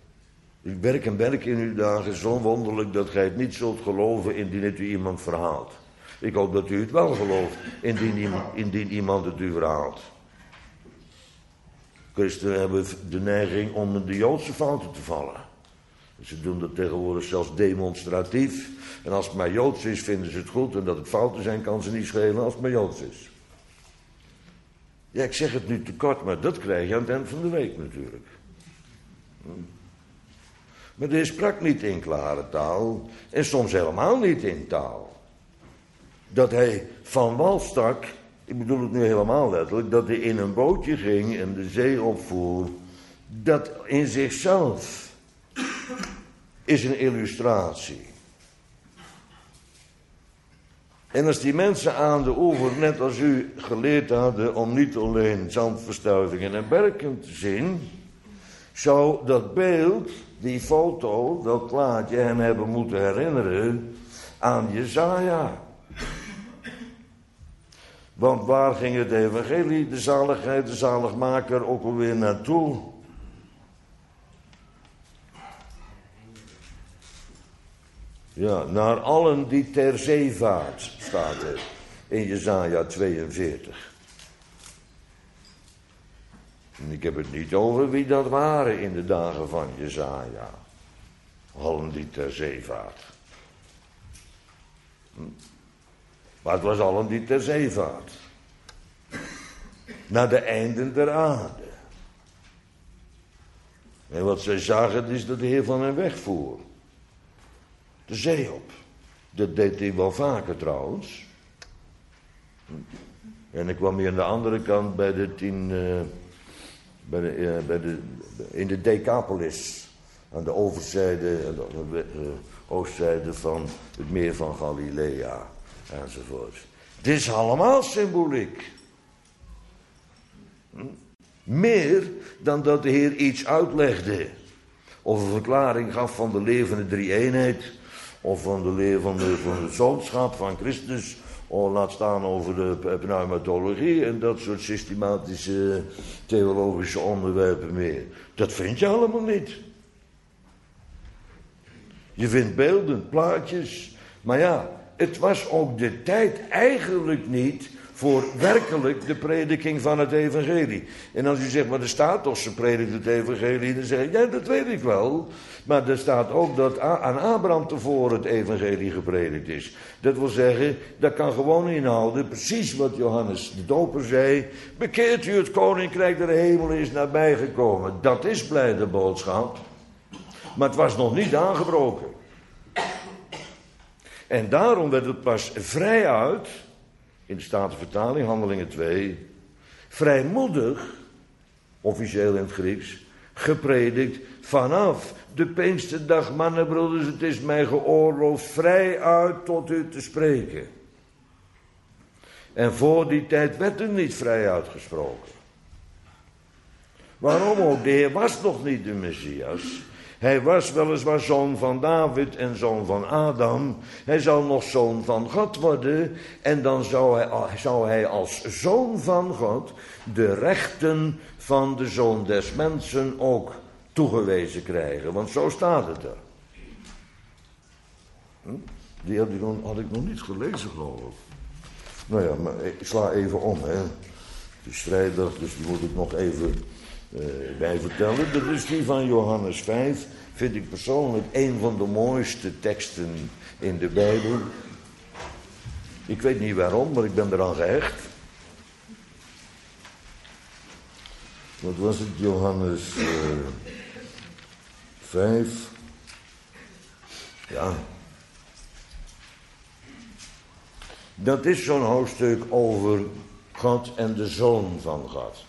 Speaker 1: in uw dagen zo wonderlijk dat gij het niet zult geloven indien het u iemand verhaalt. Ik hoop dat u het wel gelooft indien iemand het u verhaalt. Christenen hebben de neiging om in de Joodse fouten te vallen. Ze doen dat tegenwoordig zelfs demonstratief. En als het maar Joods is, vinden ze het goed. En dat het fouten zijn, kan ze niet schelen als het maar Joods is. Ja, ik zeg het nu te kort, maar dat krijg je aan het eind van de week natuurlijk. Maar hij sprak niet in klare taal. En soms helemaal niet in taal. Dat hij van wal stak, ik bedoel het nu helemaal letterlijk, dat hij in een bootje ging en de zee opvoer. Dat in zichzelf is een illustratie. En als die mensen aan de oever, net als u, geleerd hadden om niet alleen zandverstuivingen en berken te zien, zou dat beeld, die foto, dat plaatje hem hebben moeten herinneren aan Jesaja. Want waar ging het evangelie, de zaligheid, de zaligmaker ook alweer naartoe? Ja, naar allen die ter zeevaart, staat er in Jesaja 42. En ik heb het niet over wie dat waren in de dagen van Jesaja. Allen die ter zeevaart. Maar het was allen die ter zeevaart. Naar de einden der aarde. En wat zij zagen is dat de Heer van hen wegvoer. De zee op. Dat deed hij wel vaker trouwens. En ik kwam hier aan de andere kant bij de in de Decapolis. Aan de overzijde, oostzijde van het meer van Galilea. Enzovoort. Het is allemaal symboliek. Meer dan dat de Heer iets uitlegde. Of een verklaring gaf van de levende drie-eenheid. Of van de leer van het zoonschap van Christus. Of laat staan over de pneumatologie. En dat soort systematische theologische onderwerpen meer. Dat vind je allemaal niet. Je vindt beelden, plaatjes. Maar ja, het was ook de tijd eigenlijk niet voor werkelijk de prediking van het evangelie. En als u zegt, maar er staat toch, ze predikt het evangelie. Dan zeg ik, ja, dat weet ik wel. Maar er staat ook dat aan Abraham tevoren het evangelie gepredikt is. Dat wil zeggen, dat kan gewoon inhouden, precies wat Johannes de Doper zei. Bekeert u, het koninkrijk der hemelen is nabijgekomen. Dat is blijde boodschap. Maar het was nog niet aangebroken. En daarom werd het pas vrijuit, in de Statenvertaling, Handelingen 2, vrijmoedig, officieel in het Grieks, gepredikt vanaf de Pinksterdag. Mannenbroeders, het is mij geoorloofd vrijuit tot u te spreken. En voor die tijd werd er niet vrijuit gesproken. Waarom ook? De Heer was nog niet de Messias. Hij was weliswaar zoon van David en zoon van Adam. Hij zou nog zoon van God worden. En dan zou hij als zoon van God de rechten van de zoon des mensen ook toegewezen krijgen. Want zo staat het er. Die had ik nog niet gelezen, geloof ik. Nou ja, maar ik sla even om, hè. Het is vrijdag, dus die moet ik nog even bij vertellen. Dat is die van Johannes 5. Vind ik persoonlijk een van de mooiste teksten in de Bijbel. Ik weet niet waarom, maar ik ben eraan gehecht. Wat was het? Johannes 5. Ja. Dat is zo'n hoofdstuk over God en de Zoon van God.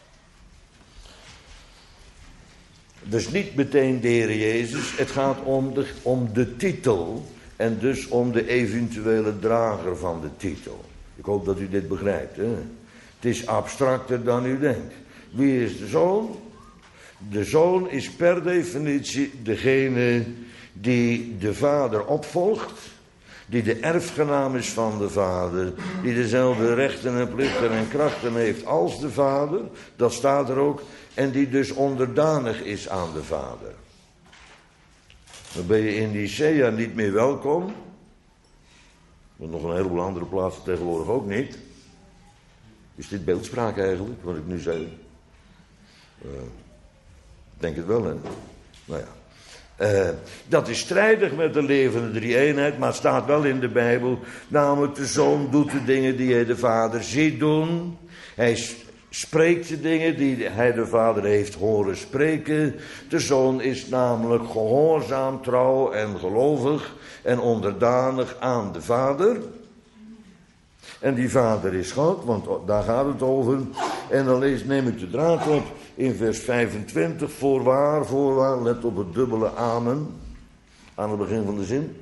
Speaker 1: Dus niet meteen de Heer Jezus, het gaat om de titel en dus om de eventuele drager van de titel. Ik hoop dat u dit begrijpt. Hè? Het is abstracter dan u denkt. Wie is de Zoon? De Zoon is per definitie degene die de Vader opvolgt, die de erfgenaam is van de Vader, die dezelfde rechten en plichten en krachten heeft als de Vader, dat staat er ook, en die dus onderdanig is aan de Vader. Dan ben je in Nicea niet meer welkom, maar nog een heleboel andere plaatsen tegenwoordig ook niet. Is dit beeldspraak eigenlijk, wat ik nu zei? Ik denk het wel, hè. Nou ja. Dat is strijdig met de levende drie-eenheid, maar het staat wel in de Bijbel. Namelijk, de Zoon doet de dingen die hij de Vader ziet doen. Hij spreekt de dingen die hij de Vader heeft horen spreken. De Zoon is namelijk gehoorzaam, trouw en gelovig en onderdanig aan de Vader. En die Vader is God, want daar gaat het over. En dan neem ik de draad op in vers 25. Voorwaar, let op het dubbele amen. Aan het begin van de zin.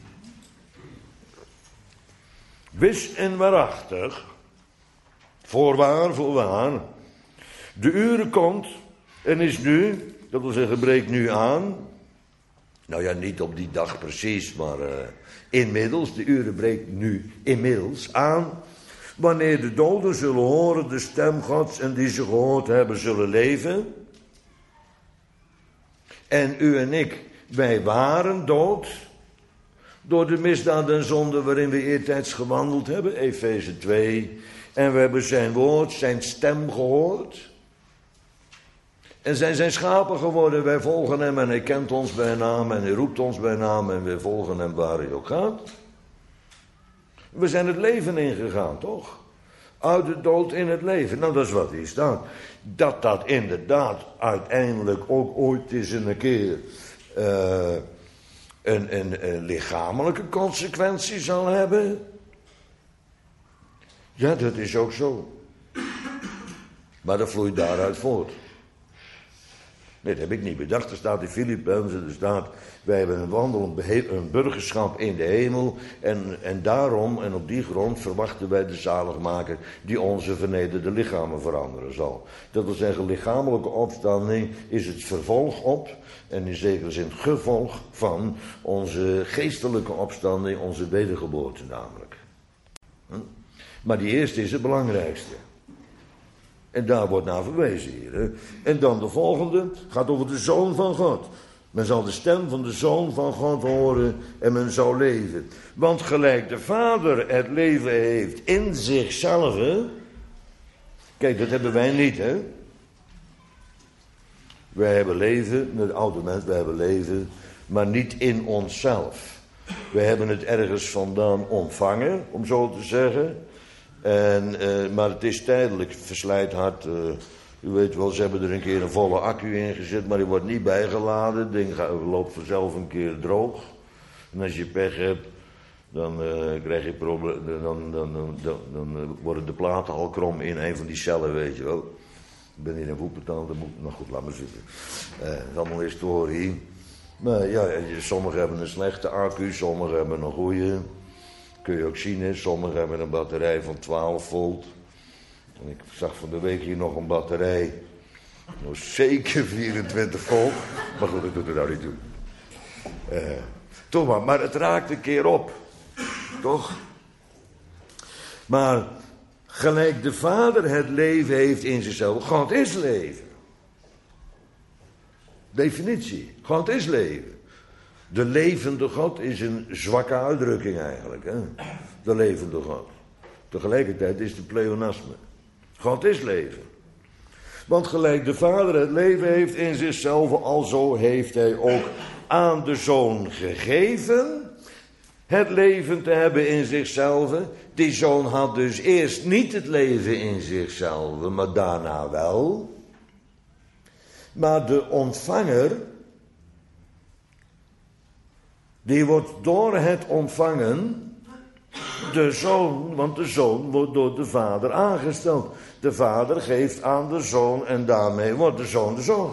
Speaker 1: Wis en waarachtig. Voorwaar. De uren komt en is nu, dat wil zeggen breekt nu aan. Nou ja, niet op die dag precies, maar inmiddels. De uren breekt nu inmiddels aan. Wanneer de doden zullen horen de stem Gods en die ze gehoord hebben zullen leven. En u en ik, wij waren dood. Door de misdaad en zonde waarin we eertijds gewandeld hebben. Efeze 2. En we hebben zijn woord, zijn stem gehoord. En zijn schapen geworden. Wij volgen hem en hij kent ons bij naam. En hij roept ons bij naam. En wij volgen hem waar hij ook gaat. We zijn het leven ingegaan, toch? Uit de dood in het leven. Nou, dat is wat hier staat. Dat inderdaad uiteindelijk ook ooit eens een keer een lichamelijke consequentie zal hebben. Ja, dat is ook zo. Maar dat vloeit daaruit voort. Nee, dat heb ik niet bedacht. Er staat in Filippenzen, er staat, wij hebben een burgerschap in de hemel. En daarom, en op die grond, verwachten wij de zaligmaker die onze vernederde lichamen veranderen zal. Dat wil zeggen, lichamelijke opstanding is het vervolg op, en in zekere zin het gevolg van onze geestelijke opstanding, onze wedergeboorte namelijk. Maar die eerste is het belangrijkste. En daar wordt naar verwezen hier. Hè? En dan de volgende gaat over de Zoon van God. Men zal de stem van de Zoon van God horen en men zal leven. Want gelijk de Vader het leven heeft in zichzelf. Kijk, dat hebben wij niet, hè. Wij hebben leven, het oude mens, wij hebben leven, maar niet in onszelf. Wij hebben het ergens vandaan ontvangen, om zo te zeggen. Maar het is tijdelijk, verslijt hard. U weet wel, ze hebben er een keer een volle accu in gezet, maar die wordt niet bijgeladen. Het ding loopt vanzelf een keer droog. En als je pech hebt, dan krijg je dan worden de platen al krom in een van die cellen, weet je wel. Ik ben hier in Woepertaal, nou goed, laat maar zitten. Dat is allemaal historie. Maar ja, sommigen hebben een slechte accu, sommigen hebben een goede. Kun je ook zien, hè? Sommigen hebben een batterij van 12 volt. En ik zag van de week hier nog een batterij. Nou, zeker 24 volt. Maar goed, dat doet er nou niet toe. Toch maar het raakt een keer op. Toch? Maar gelijk de Vader het leven heeft in zichzelf. God is leven. Definitie. God is leven. De levende God is een zwakke uitdrukking eigenlijk. Hè? De levende God. Tegelijkertijd is het pleonasme. God is leven. Want gelijk de Vader het leven heeft in zichzelf, alzo heeft hij ook aan de Zoon gegeven het leven te hebben in zichzelf. Die Zoon had dus eerst niet het leven in zichzelf, maar daarna wel. Maar de ontvanger, die wordt door het ontvangen de Zoon, want de Zoon wordt door de Vader aangesteld. De Vader geeft aan de Zoon en daarmee wordt de Zoon de Zoon.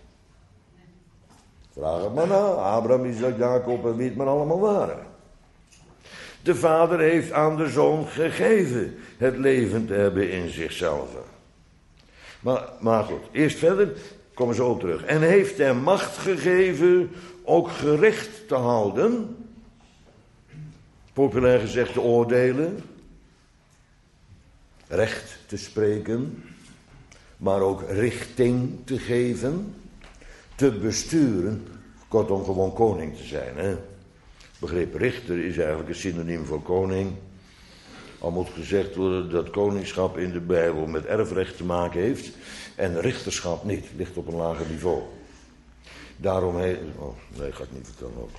Speaker 1: Vraag het maar na, Abraham, Isaac, Jacob en wie het maar allemaal waren. De Vader heeft aan de Zoon gegeven het leven te hebben in zichzelf. Maar goed, eerst verder, komen ze ook terug. En heeft hem macht gegeven ook gericht te houden. Populair gezegd te oordelen. Recht te spreken. Maar ook richting te geven. Te besturen. Kortom gewoon koning te zijn. Hè? Het begrip richter is eigenlijk een synoniem voor koning. Al moet gezegd worden dat koningschap in de Bijbel met erfrecht te maken heeft en richterschap niet, ligt op een lager niveau. Daarom heet... Oh, nee, ga ik niet vertellen ook.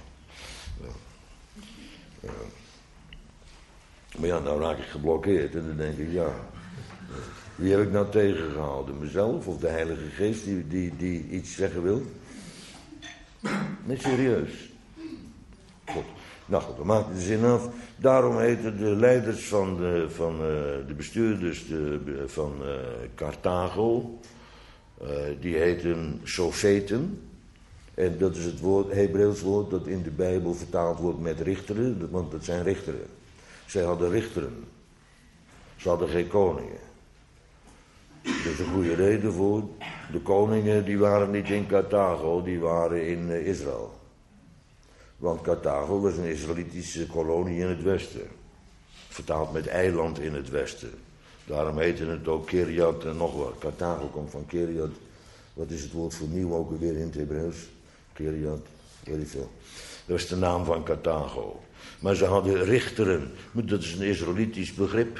Speaker 1: Maar ja, nou raak ik geblokkeerd en dan denk ik, ja, wie heb ik nou tegengehouden? Mezelf of de Heilige Geest die iets zeggen wil? Nee, serieus. Goed. Nou goed, we maken de zin af. Daarom heten de leiders van de bestuurders van Carthago, die heten Sofeten. En dat is het Hebreeuws woord dat in de Bijbel vertaald wordt met richteren, want dat zijn richteren. Zij hadden richteren. Ze hadden geen koningen. Er is een goede reden voor. De koningen die waren niet in Carthago, die waren in Israël. Want Carthago was een Israëlitische kolonie in het westen. Vertaald met eiland in het westen. Daarom heette het ook Kiriat en nog wat. Carthago komt van Kiriat. Wat is het woord voor nieuw ook alweer in het Hebreeuws? Kiriat, weet ik veel. Dat is de naam van Carthago. Maar ze hadden richteren. Dat is een Israëlitisch begrip.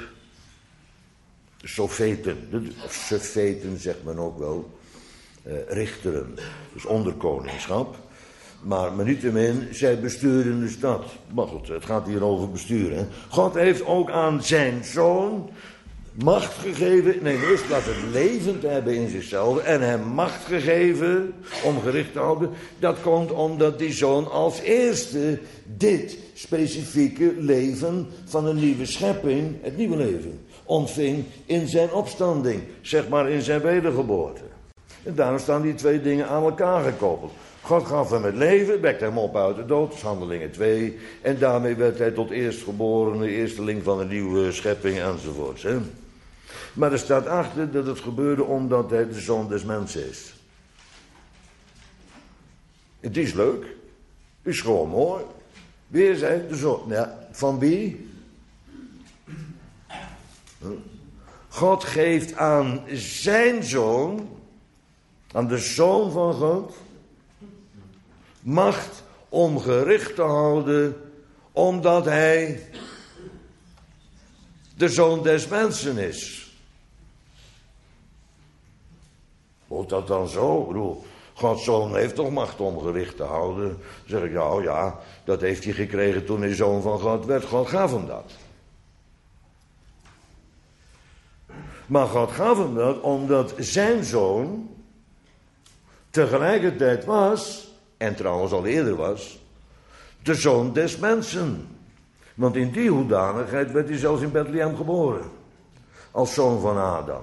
Speaker 1: Sofeten, of sefeten zegt men ook wel. Richteren, dus onderkoningschap. Maar niettemin, zij besturen de stad. Maar goed, het gaat hier over besturen. God heeft ook aan zijn zoon macht gegeven. Nee, eerst plaats het leven te hebben in zichzelf. En hem macht gegeven om gericht te houden. Dat komt omdat die zoon als eerste dit specifieke leven van een nieuwe schepping, het nieuwe leven, ontving in zijn opstanding. Zeg maar in zijn wedergeboorte. En daarom staan die twee dingen aan elkaar gekoppeld. God gaf hem het leven, wekte hem op uit de dood, dat is Handelingen 2. En daarmee werd hij tot eerstgeborene, eersteling van een nieuwe schepping enzovoorts. Hè? Maar er staat achter dat het gebeurde omdat hij de zoon des mensen is. Het is leuk. Het is gewoon mooi. Wie is hij? De zoon. Ja, van wie? God geeft aan zijn zoon, aan de zoon van God, macht om gericht te houden, omdat hij de zoon des mensen is. Wordt dat dan zo? Ik bedoel, Gods zoon heeft toch macht om gericht te houden? Dan zeg ik, nou ja, dat heeft hij gekregen toen hij zoon van God werd. God gaf hem dat. Maar God gaf hem dat omdat zijn zoon tegelijkertijd was, en trouwens al eerder was, de zoon des mensen. Want in die hoedanigheid werd hij zelfs in Bethlehem geboren. Als zoon van Adam.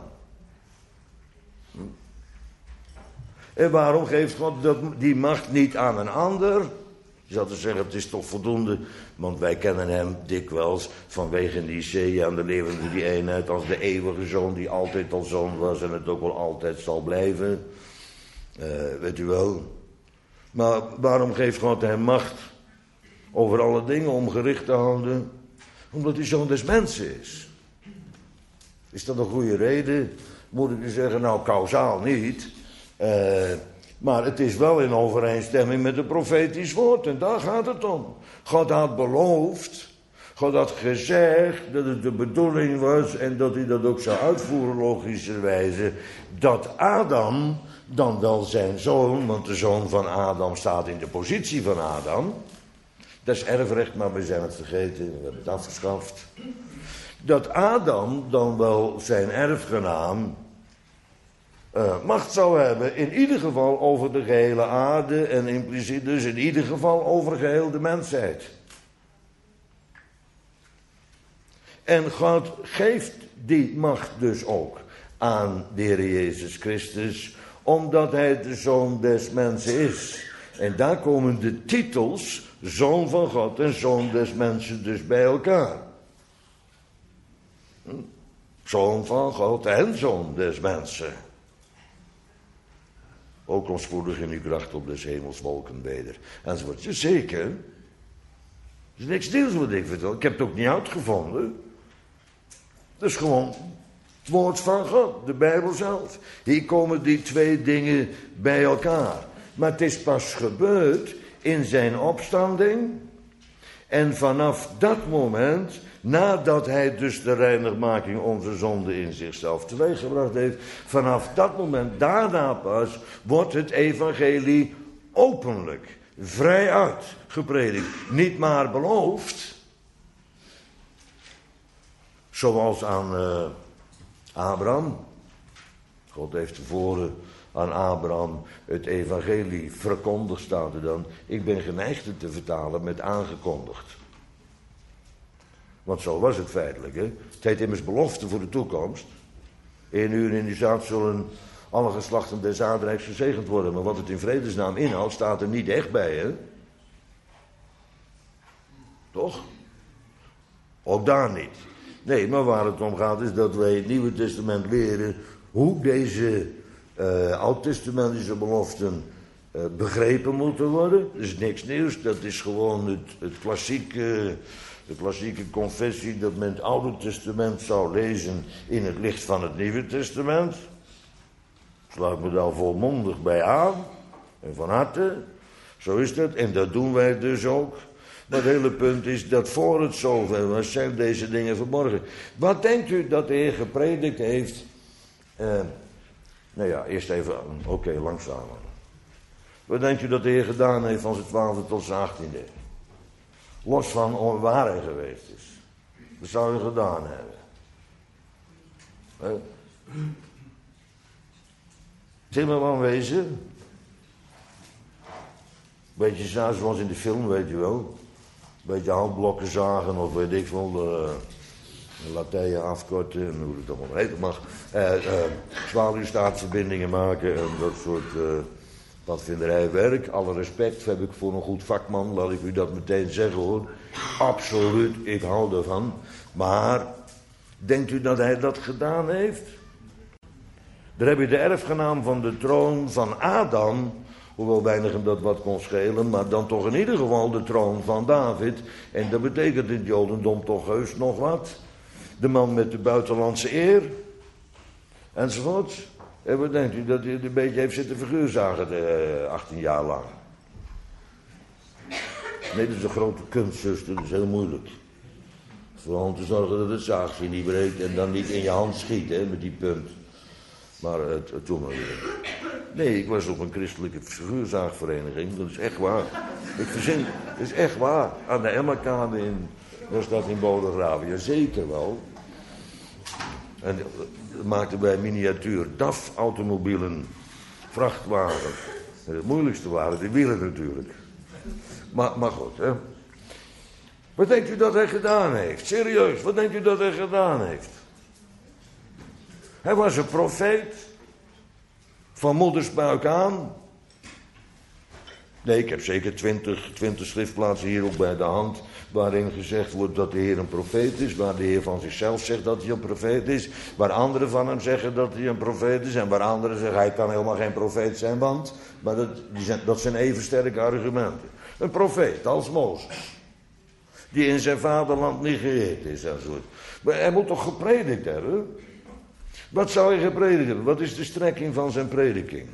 Speaker 1: En waarom geeft God die macht niet aan een ander? Je zou te zeggen, het is toch voldoende, want wij kennen hem dikwijls vanwege Nicea en de levende die eenheid als de eeuwige zoon die altijd al zoon was en het ook wel altijd zal blijven. Weet u wel. Maar waarom geeft God hem macht over alle dingen om gericht te houden? Omdat hij zoon des mensen is. Is dat een goede reden? Moet ik u zeggen, nou kausaal niet. Maar het is wel in overeenstemming met het profetisch woord. En daar gaat het om. God had beloofd. God had gezegd dat het de bedoeling was. En dat hij dat ook zou uitvoeren logischerwijze. Dat Adam dan wel zijn zoon. Want de zoon van Adam staat in de positie van Adam. Dat is erfrecht, maar we zijn het vergeten. We hebben het afgeschaft. Dat Adam dan wel zijn erfgenaam macht zou hebben, in ieder geval over de gehele aarde en impliciet dus in ieder geval over geheel de mensheid. En God geeft die macht dus ook aan de Heer Jezus Christus, omdat hij de zoon des mensen is. En daar komen de titels zoon van God en zoon des mensen dus bij elkaar. Zoon van God en zoon des mensen. Ook kom spoedig in uw kracht op des hemels wolken weder. Enzovoort. Zeker. Er is niks nieuws wat ik vertel. Ik heb het ook niet uitgevonden. Dat is gewoon het woord van God. De Bijbel zelf. Hier komen die twee dingen bij elkaar. Maar het is pas gebeurd in zijn opstanding. En vanaf dat moment, nadat hij dus de reinigmaking onze zonde in zichzelf teweeggebracht heeft, vanaf dat moment, daarna pas, wordt het evangelie openlijk, vrijuit gepredikt. Niet maar beloofd, zoals aan Abraham. God heeft tevoren aan Abraham het evangelie verkondigd, staat er dan. Ik ben geneigd het te vertalen met aangekondigd. Want zo was het feitelijk. Hè? Het heet immers belofte voor de toekomst. In u en in uw zaad zullen alle geslachten des aardrijks gezegend worden. Maar wat het in vredesnaam inhoudt, staat er niet echt bij. Hè? Toch? Ook daar niet. Nee, maar waar het om gaat is dat wij het Nieuwe Testament leren hoe deze oud-testamentische beloften begrepen moeten worden. Dat is niks nieuws, dat is gewoon de klassieke confessie dat men het Oude Testament zou lezen in het licht van het Nieuwe Testament. Sluit me daar volmondig bij aan en van harte. Zo is dat en dat doen wij dus ook. Maar het hele punt is dat voor het zover was, zijn deze dingen verborgen. Wat denkt u dat de Heer gepredikt heeft? Nou ja, eerst even, langzaam. Wat denkt u dat de Heer gedaan heeft van zijn 12e tot zijn 18e? Los van waar hij geweest is. Dat zou hij gedaan hebben. Timmerman wezen. Beetje zoals in de film, weet je wel. Beetje houtblokken zagen of weet ik wel. Latijn afkorten en hoe het allemaal heet mag. Zwaluwstaatsverbindingen maken en dat soort padvinderijwerk. Alle respect heb ik voor een goed vakman, laat ik u dat meteen zeggen hoor. Absoluut, ik hou daarvan. Maar, denkt u dat hij dat gedaan heeft? Daar heb je de erfgenaam van de troon van Adam, hoewel weinigen dat wat kon schelen, maar dan toch in ieder geval de troon van David. En dat betekent in het Jodendom toch heus nog wat. De man met de buitenlandse eer. Enzovoort. En wat denkt u dat hij een beetje heeft zitten figuurzagen 18 jaar lang? Nee, dat is een grote kunst, zuster. Dat is heel moeilijk. Vooral om te zorgen dat het zaagje niet breekt en dan niet in je hand schiet, hè, met die punt. Maar toen maar weer. Nee, ik was op een christelijke figuurzaagvereniging. Dat is echt waar. Ik verzin, dat is echt waar. Aan de Emmerkade in... Dat is dat in Bodegraven, ja zeker wel. En maakten wij miniatuur DAF-automobielen, vrachtwagens. En het moeilijkste waren de wielen natuurlijk. Maar goed, hè. Wat denkt u dat hij gedaan heeft? Serieus, wat denkt u dat hij gedaan heeft? Hij was een profeet. Van moedersbuik aan. Nee, ik heb zeker 20 schriftplaatsen hier ook bij de hand, waarin gezegd wordt dat de Heer een profeet is, waar de Heer van zichzelf zegt dat hij een profeet is, waar anderen van hem zeggen dat hij een profeet is, en waar anderen zeggen hij kan helemaal geen profeet zijn, want, maar dat zijn even sterke argumenten. Een profeet als Mozes, die in zijn vaderland niet geëerd is enzovoort. Maar hij moet toch gepredikt hebben? Wat zou hij gepredikt hebben? Wat is de strekking van zijn prediking?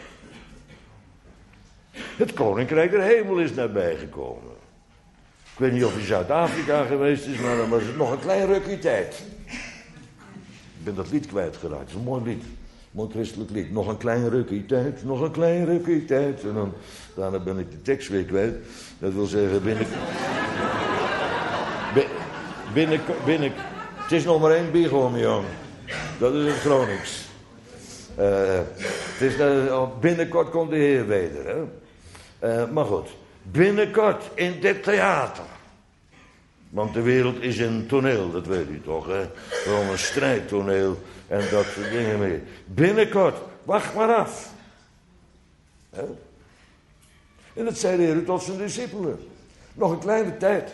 Speaker 1: Het koninkrijk der hemel is nabijgekomen. Ik weet niet of hij in Zuid-Afrika geweest is, maar dan was het nog een klein rukje tijd. Ik ben dat lied kwijtgeraakt. Het is een mooi lied. Een mooi christelijk lied. Nog een klein rukje tijd, nog een klein rukje tijd. En dan, daarna ben ik de tekst weer kwijt. Dat wil zeggen, het is nog maar 1 bigom, jong. Dat is het Gronings. Binnenkort komt de Heer weder, hè. Maar goed, binnenkort in dit theater. Want de wereld is een toneel, dat weet u toch, hè. Gewoon een strijdtoneel en dat soort dingen meer. Binnenkort, wacht maar af. Hè? En dat zei de Heer tot zijn discipelen. Nog een kleine tijd.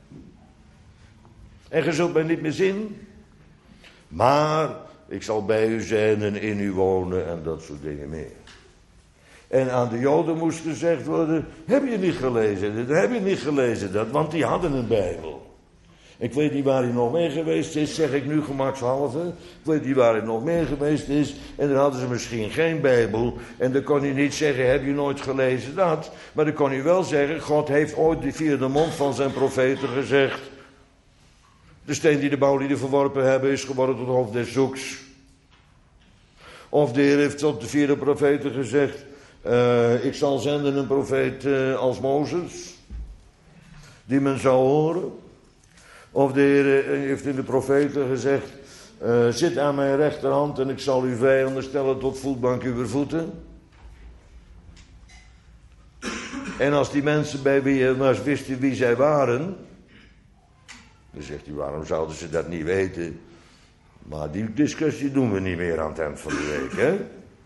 Speaker 1: En je zult mij niet meer zien. Maar ik zal bij u zijn en in u wonen en dat soort dingen meer. En aan de Joden moest gezegd worden, heb je niet gelezen dit, heb je niet gelezen dat, want die hadden een Bijbel. Ik weet niet waar hij nog mee geweest is, zeg ik nu gemakshalve. Ik weet niet waar hij nog mee geweest is. En dan hadden ze misschien geen Bijbel. En dan kon hij niet zeggen, heb je nooit gelezen dat? Maar dan kon hij wel zeggen, God heeft ooit via de mond van zijn profeten gezegd. De steen die de bouwlieden verworpen hebben is geworden tot hoofd des zoeks. Of de Heer heeft tot de vierde profeten gezegd, ik zal zenden een profeet als Mozes. Die men zou horen. Of de Heer heeft in de profeten gezegd, zit aan mijn rechterhand en ik zal uw vijanden stellen tot voetbank uw voeten. En als die mensen bij wie je maar wisten wie zij waren, dan zegt hij, waarom zouden ze dat niet weten? Maar die discussie doen we niet meer aan het eind van de week, hè?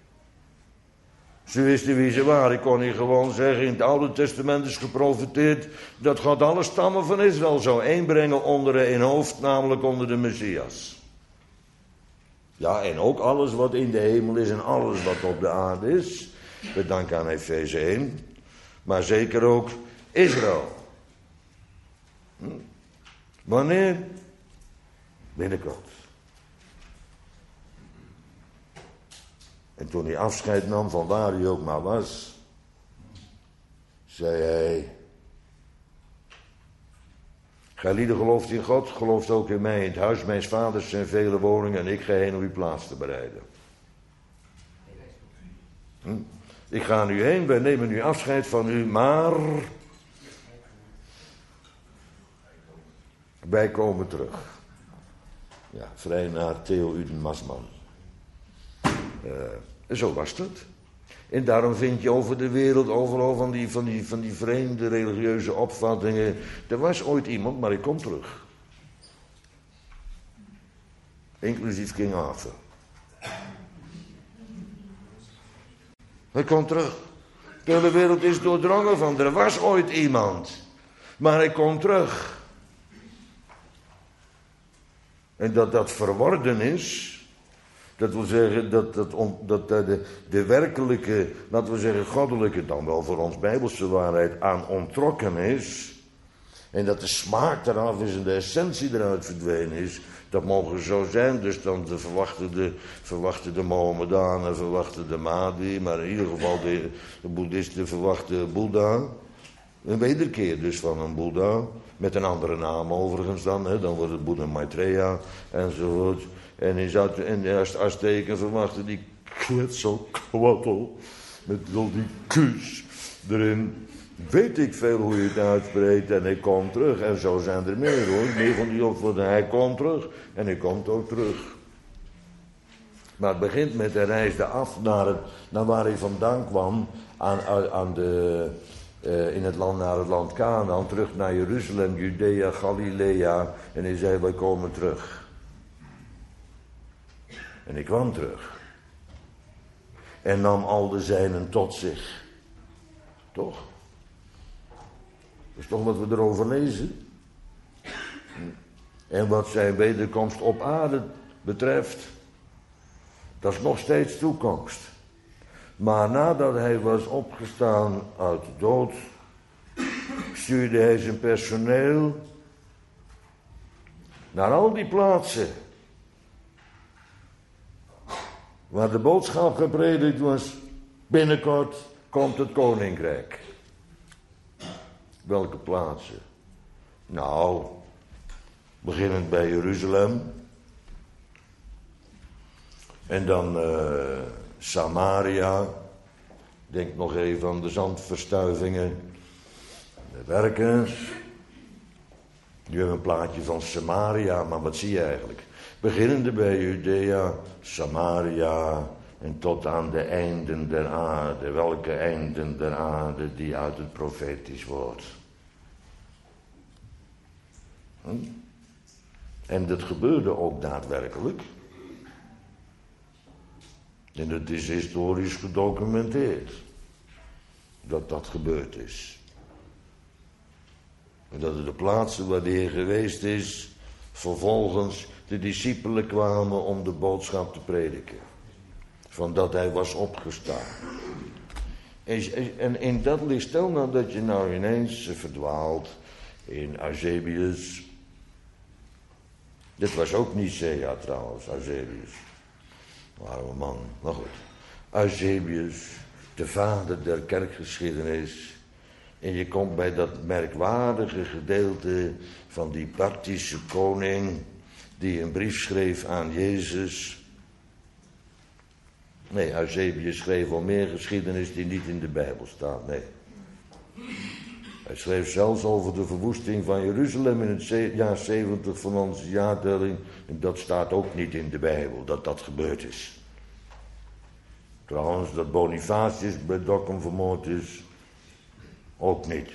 Speaker 1: Ze wisten wie ze waren. Ik kon hier gewoon zeggen, in het Oude Testament is geprofeteerd dat God alle stammen van Israël zou eenbrengen onder één hoofd, namelijk onder de Messias. Ja, en ook alles wat in de hemel is en alles wat op de aarde is. Met dank aan Efeze 1. Maar zeker ook Israël. Wanneer? Binnenkort. En toen hij afscheid nam van waar hij ook maar was, zei hij, Gij gelooft in God, gelooft ook in mij. In het huis mijns vaders zijn vele woningen en ik ga heen om uw plaats te bereiden. Ik ga nu heen, wij nemen nu afscheid van u, maar wij komen terug. Ja, vrij naar Theo Uden Masman. Zo was het. En daarom vind je over de wereld overal van die vreemde religieuze opvattingen. Er was ooit iemand, maar hij komt terug. Inclusief King Arthur. Hij komt terug. De hele wereld is doordrongen van, er was ooit iemand. Maar hij komt terug. En dat verworden is, dat wil zeggen dat de werkelijke, laten we zeggen goddelijke, dan wel voor ons bijbelse waarheid, aan ontrokken is. En dat de smaak eraf is en de essentie eruit verdwenen is. Dat mogen zo zijn, dus dan verwachten de Mohammedanen, verwachten de Mahdi, maar in ieder geval de boeddhisten verwachten Boeddha. Een wederkeer dus van een Boeddha, met een andere naam overigens dan wordt het Boeddha Maitreya enzovoort. En in de Azteken verwachten die kwetselkwattel, met al die kus erin. Weet ik veel hoe je het uitspreekt en ik kom terug. En zo zijn er meer hoor, meer van die opvattingen. Hij komt terug en hij komt ook terug. Maar het begint met de reis af naar waar hij vandaan kwam, in het land naar het land Kanaan, terug naar Jeruzalem, Judea, Galilea. En hij zei, wij komen terug. En ik kwam terug. En nam al de zijnen tot zich. Toch? Dat is toch wat we erover lezen? En wat zijn wederkomst op aarde betreft, dat is nog steeds toekomst. Maar nadat hij was opgestaan uit de dood, stuurde hij zijn personeel naar al die plaatsen waar de boodschap gepredikt was, binnenkort komt het koninkrijk. Welke plaatsen? Nou, beginnend bij Jeruzalem. En dan Samaria. Denk nog even aan de zandverstuivingen. De werkers. Nu hebben we een plaatje van Samaria, maar wat zie je eigenlijk? Beginnende bij Judea, Samaria en tot aan de einden der aarde. Welke einden der aarde die uit het profetisch woord. En dat gebeurde ook daadwerkelijk. En het is historisch gedocumenteerd dat dat gebeurd is. En dat er de plaatsen waar de Heer geweest is, vervolgens de discipelen kwamen om de boodschap te prediken. Van dat hij was opgestaan. En in dat licht, stel nou dat je nou ineens verdwaalt in Eusebius. Dit was ook Nicea trouwens, Eusebius. Arme man, maar goed. Eusebius, de vader der kerkgeschiedenis. En je komt bij dat merkwaardige gedeelte van die Parthische koning die een brief schreef aan Jezus. Nee, Eusebius schreef wel meer geschiedenis die niet in de Bijbel staat, nee. Hij schreef zelfs over de verwoesting van Jeruzalem in het jaar 70 van onze jaartelling. En dat staat ook niet in de Bijbel, dat dat gebeurd is. Trouwens, dat Bonifatius bij Dokkum vermoord is, ook niet.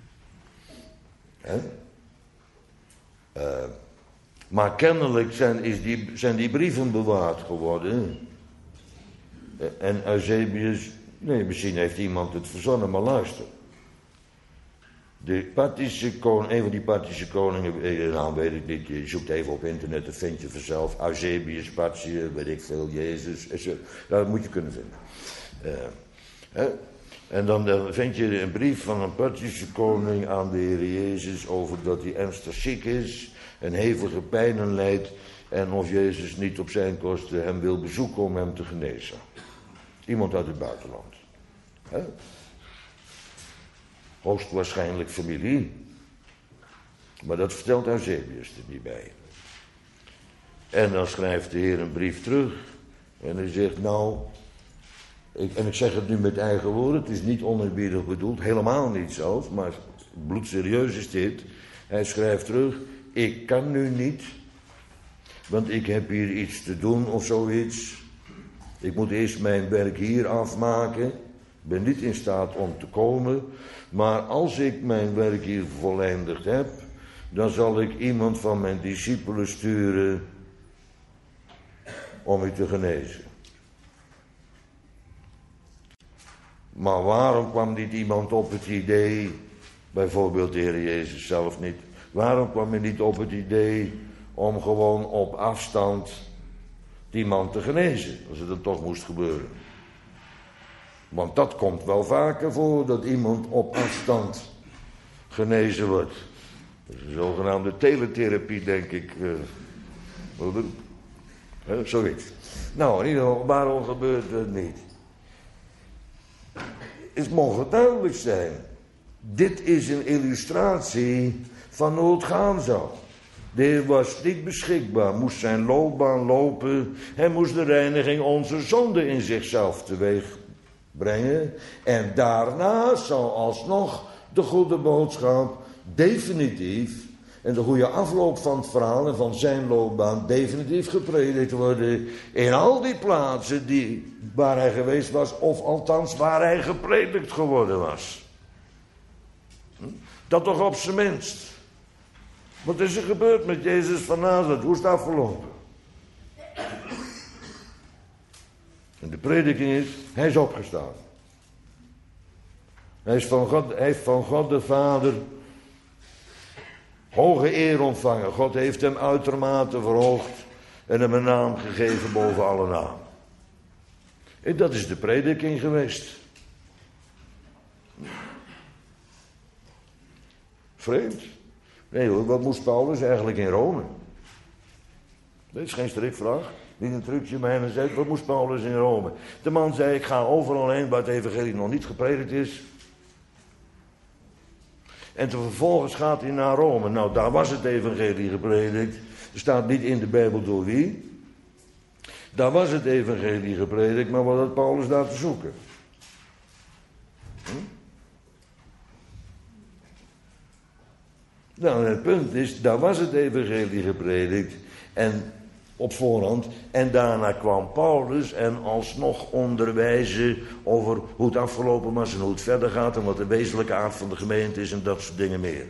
Speaker 1: Maar kennelijk zijn die brieven bewaard geworden. En Eusebius, nee, misschien heeft iemand het verzonnen, maar luister. Een van die Parthische koningen, nou weet ik niet, je zoekt even op internet, dat vind je vanzelf. Eusebius, Parthia, weet ik veel, Jezus, dat moet je kunnen vinden. En dan vind je een brief van een Parthische koning aan de Heer Jezus over dat hij ernstig ziek is en hevige pijnen lijdt en of Jezus niet op zijn kosten hem wil bezoeken om hem te genezen. Iemand uit het buitenland. Hoogstwaarschijnlijk familie. Maar dat vertelt Eusebius er niet bij. En dan schrijft de Heer een brief terug. En hij zegt, en ik zeg het nu met eigen woorden, het is niet oneerbiedig bedoeld, helemaal niet zelfs, maar bloedserieus is dit. Hij schrijft terug, ik kan nu niet, want ik heb hier iets te doen of zoiets. Ik moet eerst mijn werk hier afmaken. Ik ben niet in staat om te komen. Maar als ik mijn werk hier voleindigd heb, dan zal ik iemand van mijn discipelen sturen om u te genezen. Maar waarom kwam niet iemand op het idee, bijvoorbeeld de Heer Jezus zelf niet, waarom kwam hij niet op het idee om gewoon op afstand die man te genezen, als het dan toch moest gebeuren? Want dat komt wel vaker voor, dat iemand op afstand genezen wordt. Dat is een zogenaamde teletherapie, denk ik. Zoiets. Nou, in ieder geval, waarom gebeurt dat niet? Het mogen duidelijk zijn. Dit is een illustratie van hoe het gaan zou. De Heer was niet beschikbaar, moest zijn loopbaan lopen. Hij moest de reiniging onze zonde in zichzelf teweeg brengen. En daarna zal alsnog de goede boodschap definitief, en de goede afloop van het verhaal en van zijn loopbaan definitief gepredikt worden in al die plaatsen waar hij geweest was, of althans waar hij gepredikt geworden was. Dat toch op zijn minst. Wat is er gebeurd met Jezus van Nazareth? Hoe is het afgelopen? En de prediking is, hij is opgestaan. Hij heeft van God de Vader hoge eer ontvangen. God heeft hem uitermate verhoogd en hem een naam gegeven boven alle naam. En dat is de prediking geweest. Vreemd. Nee hoor, wat moest Paulus eigenlijk in Rome? Dat is geen strikvraag. Niet een trucje, maar hij zei, wat moest Paulus in Rome? De man zei, ik ga overal heen waar het evangelie nog niet gepredikt is. En vervolgens gaat hij naar Rome. Nou, daar was het evangelie gepredikt. Er staat niet in de Bijbel door wie. Daar was het evangelie gepredikt, maar wat had Paulus daar te zoeken? Nou, het punt is, daar was het evangelie gepredikt en op voorhand. En daarna kwam Paulus en alsnog onderwijzen over hoe het afgelopen was en hoe het verder gaat en wat de wezenlijke aard van de gemeente is en dat soort dingen meer.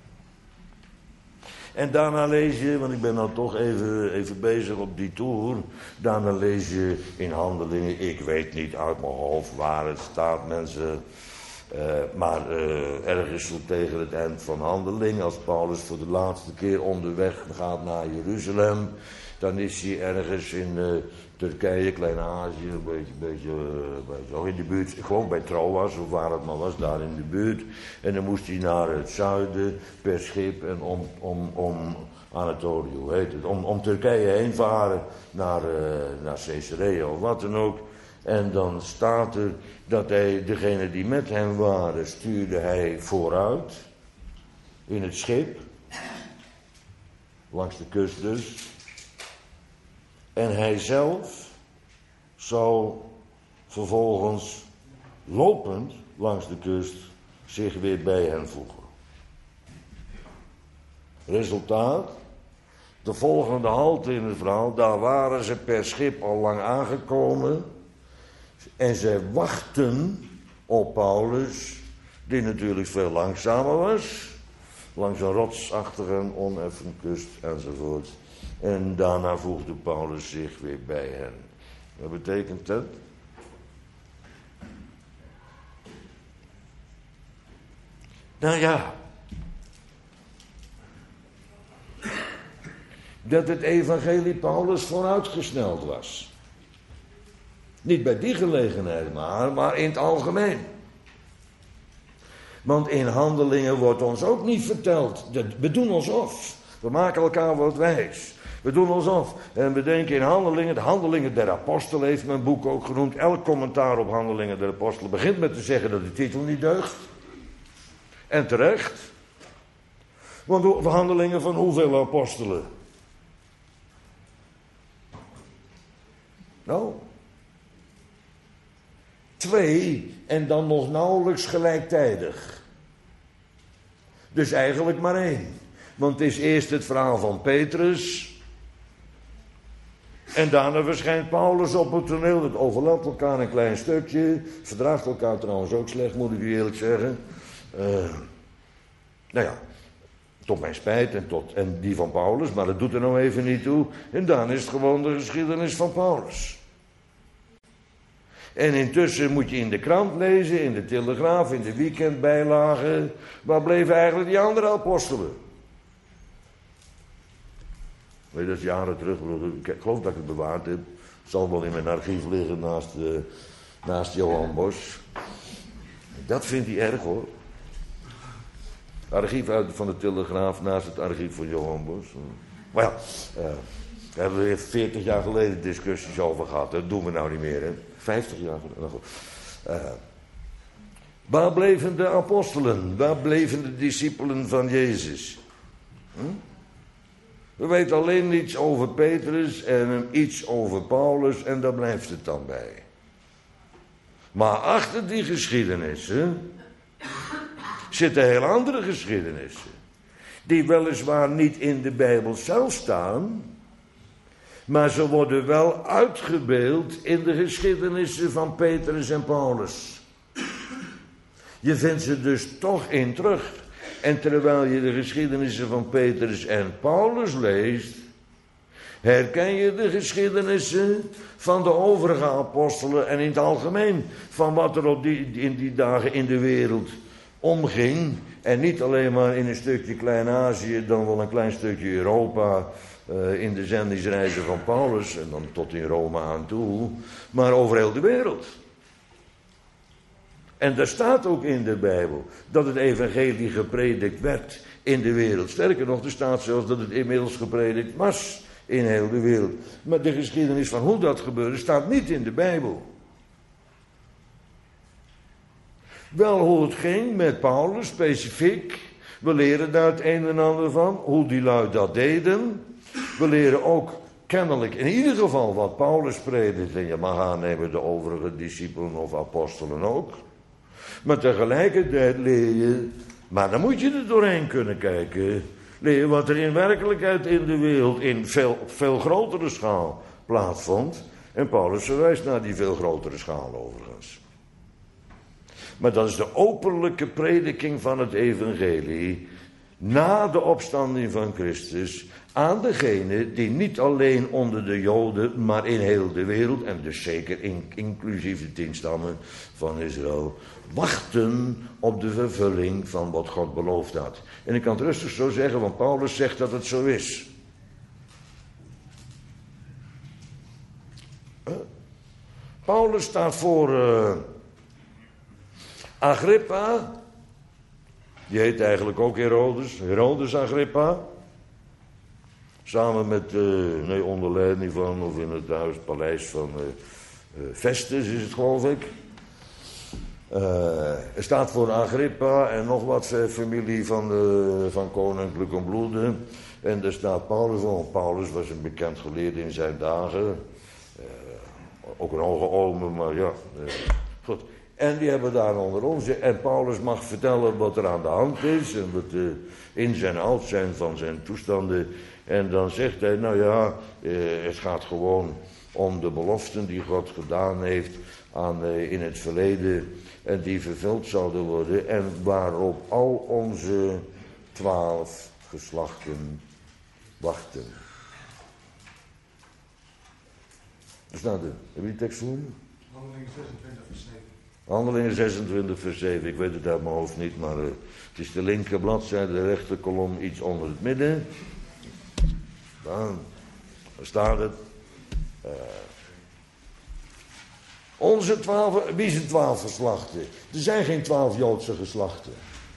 Speaker 1: En daarna lees je, want ik ben nou toch even bezig op die tour. Daarna lees je in Handelingen, ik weet niet uit mijn hoofd waar het staat, mensen. Maar ergens zo tegen het eind van Handelingen, als Paulus voor de laatste keer onderweg gaat naar Jeruzalem, dan is hij ergens in Turkije, Klein-Azië, een beetje in de buurt, gewoon bij Troas of waar het maar was, daar in de buurt. En dan moest hij naar het zuiden per schip en om Anatolië, hoe heet het, om Turkije heen varen naar Caesarea of wat dan ook. En dan staat er dat hij, degene die met hem waren, stuurde hij vooruit in het schip, langs de kust dus. En hij zelf zou vervolgens lopend langs de kust zich weer bij hen voegen. Resultaat, de volgende halte in het verhaal, daar waren ze per schip al lang aangekomen. En zij wachten op Paulus, die natuurlijk veel langzamer was, langs een rotsachtige, oneffen kust enzovoort. En daarna voegde Paulus zich weer bij hen. Wat betekent dat? Nou ja, dat het evangelie Paulus vooruitgesneld was. Niet bij die gelegenheid maar in het algemeen. Want in Handelingen wordt ons ook niet verteld. We doen ons of. We maken elkaar wat wijs. We doen ons of. En we denken in Handelingen, de Handelingen der Apostelen heeft mijn boek ook genoemd. Elk commentaar op Handelingen der Apostelen begint met te zeggen dat de titel niet deugt. En terecht. Want Handelingen van hoeveel apostelen? Nou, 2 en dan nog nauwelijks gelijktijdig. Dus eigenlijk maar 1. Want het is eerst het verhaal van Petrus. En daarna verschijnt Paulus op het toneel. Het overlapt elkaar een klein stukje. Verdraagt elkaar trouwens ook slecht, moet ik u eerlijk zeggen. Nou ja, tot mijn spijt en die van Paulus, maar dat doet er nou even niet toe. En dan is het gewoon de geschiedenis van Paulus. En intussen moet je in de krant lezen, in de Telegraaf, in de weekendbijlagen. Waar bleven eigenlijk die andere apostelen? Weet je, dat is jaren terug. Ik geloof dat ik het bewaard heb. Het zal wel in mijn archief liggen naast Johan Bos. Dat vindt hij erg hoor. Het archief van de Telegraaf naast het archief van Johan Bos. Maar ja, daar hebben we 40 jaar geleden discussies over gehad. Dat doen we nou niet meer, hè. 50 jaar geleden. Waar bleven de apostelen? Waar bleven de discipelen van Jezus? We weten alleen iets over Petrus en iets over Paulus en daar blijft het dan bij. Maar achter die geschiedenissen zitten heel andere geschiedenissen. Die weliswaar niet in de Bijbel zelf staan, maar ze worden wel uitgebeeld in de geschiedenissen van Petrus en Paulus. Je vindt ze dus toch in terug. En terwijl je de geschiedenissen van Petrus en Paulus leest, herken je de geschiedenissen van de overige apostelen en in het algemeen van wat er in die dagen in de wereld omging. En niet alleen maar in een stukje Klein-Azië, dan wel een klein stukje Europa, in de zendingsreizen van Paulus en dan tot in Rome aan toe, maar over heel de wereld. En daar staat ook in de Bijbel dat het evangelie gepredikt werd in de wereld. Sterker nog, er staat zelfs dat het inmiddels gepredikt was in heel de wereld. Maar de geschiedenis van hoe dat gebeurde staat niet in de Bijbel. Wel hoe het ging met Paulus specifiek. We leren daar het een en ander van, hoe die lui dat deden. We leren ook kennelijk in ieder geval wat Paulus predikt. En je mag aannemen de overige discipelen of apostelen ook. Maar tegelijkertijd leer je, maar dan moet je er doorheen kunnen kijken, leer je wat er in werkelijkheid in de wereld in veel grotere schaal plaatsvond. En Paulus verwijst naar die veel grotere schaal overigens. Maar dat is de openlijke prediking van het evangelie na de opstanding van Christus aan degene die niet alleen onder de Joden, maar in heel de wereld, en dus zeker inclusief de 10 stammen van Israël, wachten op de vervulling van wat God beloofd had. En ik kan het rustig zo zeggen, want Paulus zegt dat het zo is. Paulus staat voor Agrippa. Die heet eigenlijk ook Herodes Agrippa. Samen met, onder leiding van, of in het paleis van Festus is het, geloof ik. Er staat voor Agrippa en nog wat familie van koninklijke bloeden. En er staat Paulus voor. Paulus was een bekend geleerde in zijn dagen. Ook een hoge omen, maar ja. Goed. En die hebben daar onder ons. En Paulus mag vertellen wat er aan de hand is. En wat in zijn oud zijn van zijn toestanden. En dan zegt hij, nou ja, het gaat gewoon om de beloften die God gedaan heeft in het verleden. En die vervuld zouden worden. En waarop al onze 12 geslachten wachten. Daar staat er. Heb je die tekst voor je?
Speaker 2: Handelingen 26 vers 7.
Speaker 1: Handelingen 26 vers 7. Ik weet het uit mijn hoofd niet, maar het is de linker bladzijde, de rechterkolom, iets onder het midden. Daar staat het. Onze 12, wie zijn 12 geslachten? Er zijn geen 12 Joodse geslachten.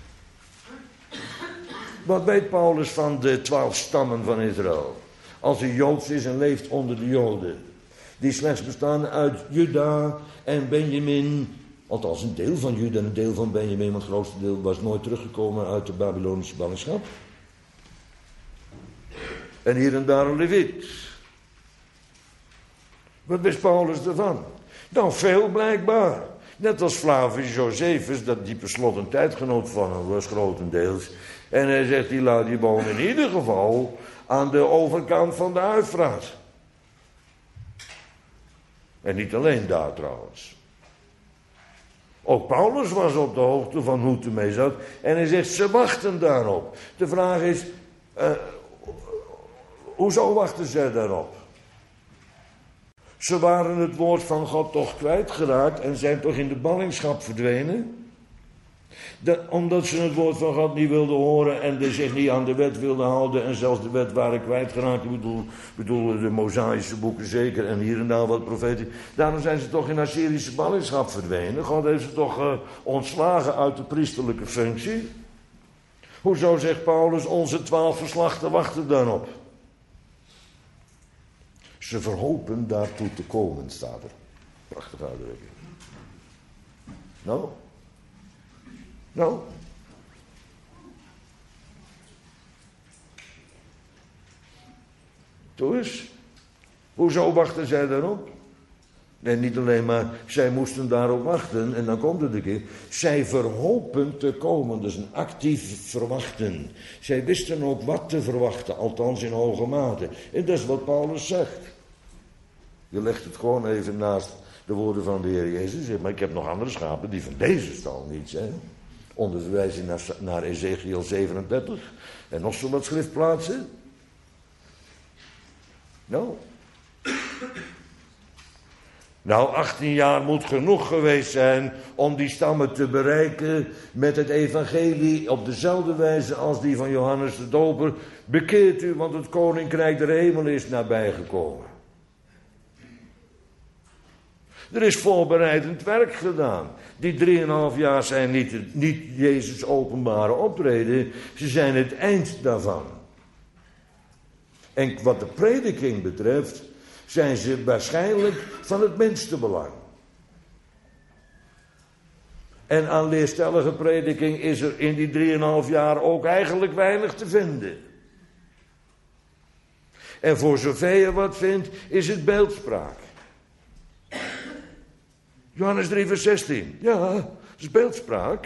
Speaker 1: Wat weet Paulus van de 12 stammen van Israël? Als hij Joods is en leeft onder de Joden. Die slechts bestaan uit Juda en Benjamin. Althans een deel van Juda en een deel van Benjamin. Want het grootste deel was nooit teruggekomen uit de Babylonische ballingschap. En hier en daar een Leviet. Wat wist Paulus ervan? Nou, veel blijkbaar. Net als Flavius Josephus, dat die per slot een tijdgenoot van hem was, grotendeels. En hij zegt, die wonen in ieder geval aan de overkant van de Uifraat. En niet alleen daar trouwens. Ook Paulus was op de hoogte van hoe het ermee zat. En hij zegt, ze wachten daarop. De vraag is, hoezo wachten ze daarop? Ze waren het woord van God toch kwijtgeraakt en zijn toch in de ballingschap verdwenen? Omdat ze het woord van God niet wilden horen en zich niet aan de wet wilden houden en zelfs de wet waren kwijtgeraakt. Ik bedoel de Mosaïsche boeken zeker en hier en daar wat profeten. Daarom zijn ze toch in Assyrische ballingschap verdwenen. God heeft ze toch ontslagen uit de priesterlijke functie. Hoezo zegt Paulus, onze 12 geslachten wachten daarop? Ze verhopen daartoe te komen, staat er. Prachtige uitdrukking. Nou. Toe eens. Hoezo wachten zij daarop? Nee, niet alleen maar, zij moesten daarop wachten, en dan komt het een keer. Zij verhopen te komen, dus een actief verwachten. Zij wisten ook wat te verwachten, althans in hoge mate. En dat is wat Paulus zegt. Je legt het gewoon even naast de woorden van de Heer Jezus. Maar ik heb nog andere schapen die van deze stal niet zijn. Onder verwijzing naar Ezekiel 37. En nog zo wat schriftplaatsen. Nou, 18 jaar moet genoeg geweest zijn om die stammen te bereiken met het evangelie op dezelfde wijze als die van Johannes de Doper. Bekeert u, want het koninkrijk der hemel is nabijgekomen. Er is voorbereidend werk gedaan. Die 3,5 jaar zijn niet Jezus' openbare optreden. Ze zijn het eind daarvan. En wat de prediking betreft, zijn ze waarschijnlijk van het minste belang. En aan leerstellige prediking is er in die 3,5 jaar ook eigenlijk weinig te vinden. En voor zover je wat vindt, is het beeldspraak. Johannes 3 vers 16. Ja, dat is beeldspraak.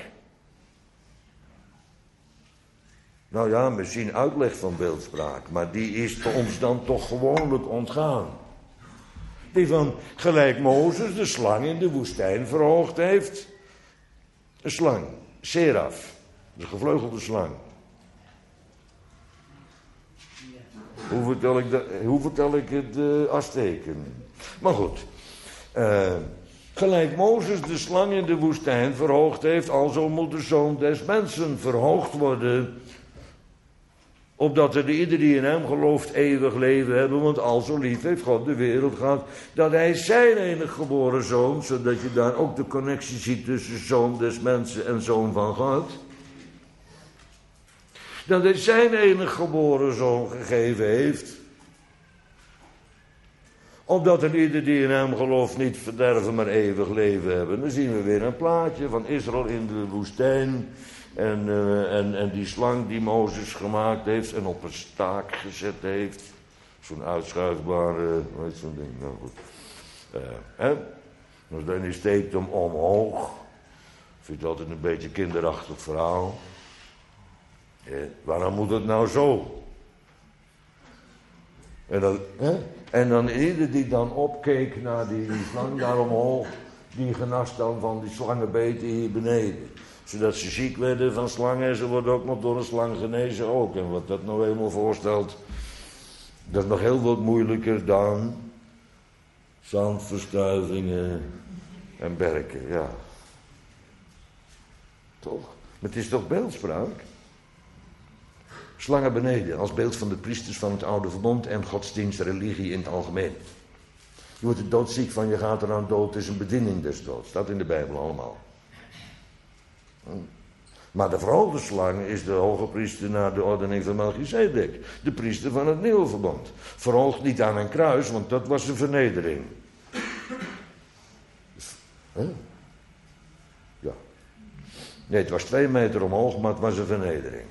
Speaker 1: Nou ja, misschien uitleg van beeldspraak, maar die is ons dan toch gewoonlijk ontgaan. Die van gelijk Mozes de slang in de woestijn verhoogd heeft. Een slang, seraf, de gevleugelde slang. Hoe vertel ik het Azteken? Maar goed. Gelijk Mozes de slang in de woestijn verhoogd heeft, alzo moet de Zoon des Mensen verhoogd worden. Opdat er ieder die in hem gelooft eeuwig leven hebben. Want al zo lief heeft God de wereld gehad, dat hij zijn enige geboren Zoon, zodat je daar ook de connectie ziet tussen Zoon des Mensen en Zoon van God. Dat hij zijn enige geboren zoon gegeven heeft. Opdat een ieder die in hem gelooft niet verderven, maar eeuwig leven hebben. Dan zien we weer een plaatje van Israël in de woestijn. En die slang die Mozes gemaakt heeft en op een staak gezet heeft. Zo'n uitschuifbare, weet zo'n ding, nou goed. Dus dan steekt hem omhoog. Ik vind het altijd een beetje een kinderachtig verhaal. Waarom moet het nou zo? En dan ieder die dan opkeek naar die slang daar omhoog, die genas dan van die slangenbeten hier beneden. Zodat ze ziek werden van slangen en ze worden ook nog door een slang genezen ook. En wat dat nou helemaal voorstelt, dat is nog heel wat moeilijker dan zandverstuivingen en berken, ja. Toch? Maar het is toch beeldspraak? Slangen beneden, als beeld van de priesters van het oude verbond en godsdienst, religie in het algemeen. Je wordt er doodziek van, je gaat eraan dood, het is een bediening des doods. Staat in de Bijbel allemaal. Maar de verhoogde slang is de hoge priester naar de ordening van Melchizedek. De priester van het nieuwe verbond. Verhoogd niet aan een kruis, want dat was een vernedering. Ja. Nee, het was 2 meter omhoog, maar het was een vernedering.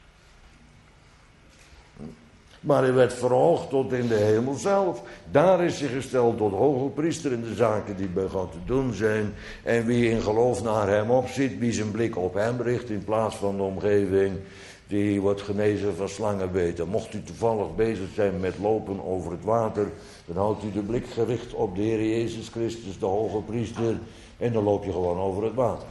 Speaker 1: Maar hij werd verhoogd tot in de hemel zelf. Daar is hij gesteld tot hoge priester in de zaken die bij God te doen zijn. En wie in geloof naar hem opziet, wie zijn blik op hem richt in plaats van de omgeving, die wordt genezen van slangenbeten. Mocht u toevallig bezig zijn met lopen over het water, dan houdt u de blik gericht op de Heer Jezus Christus, de hoge priester, en dan loop je gewoon over het water.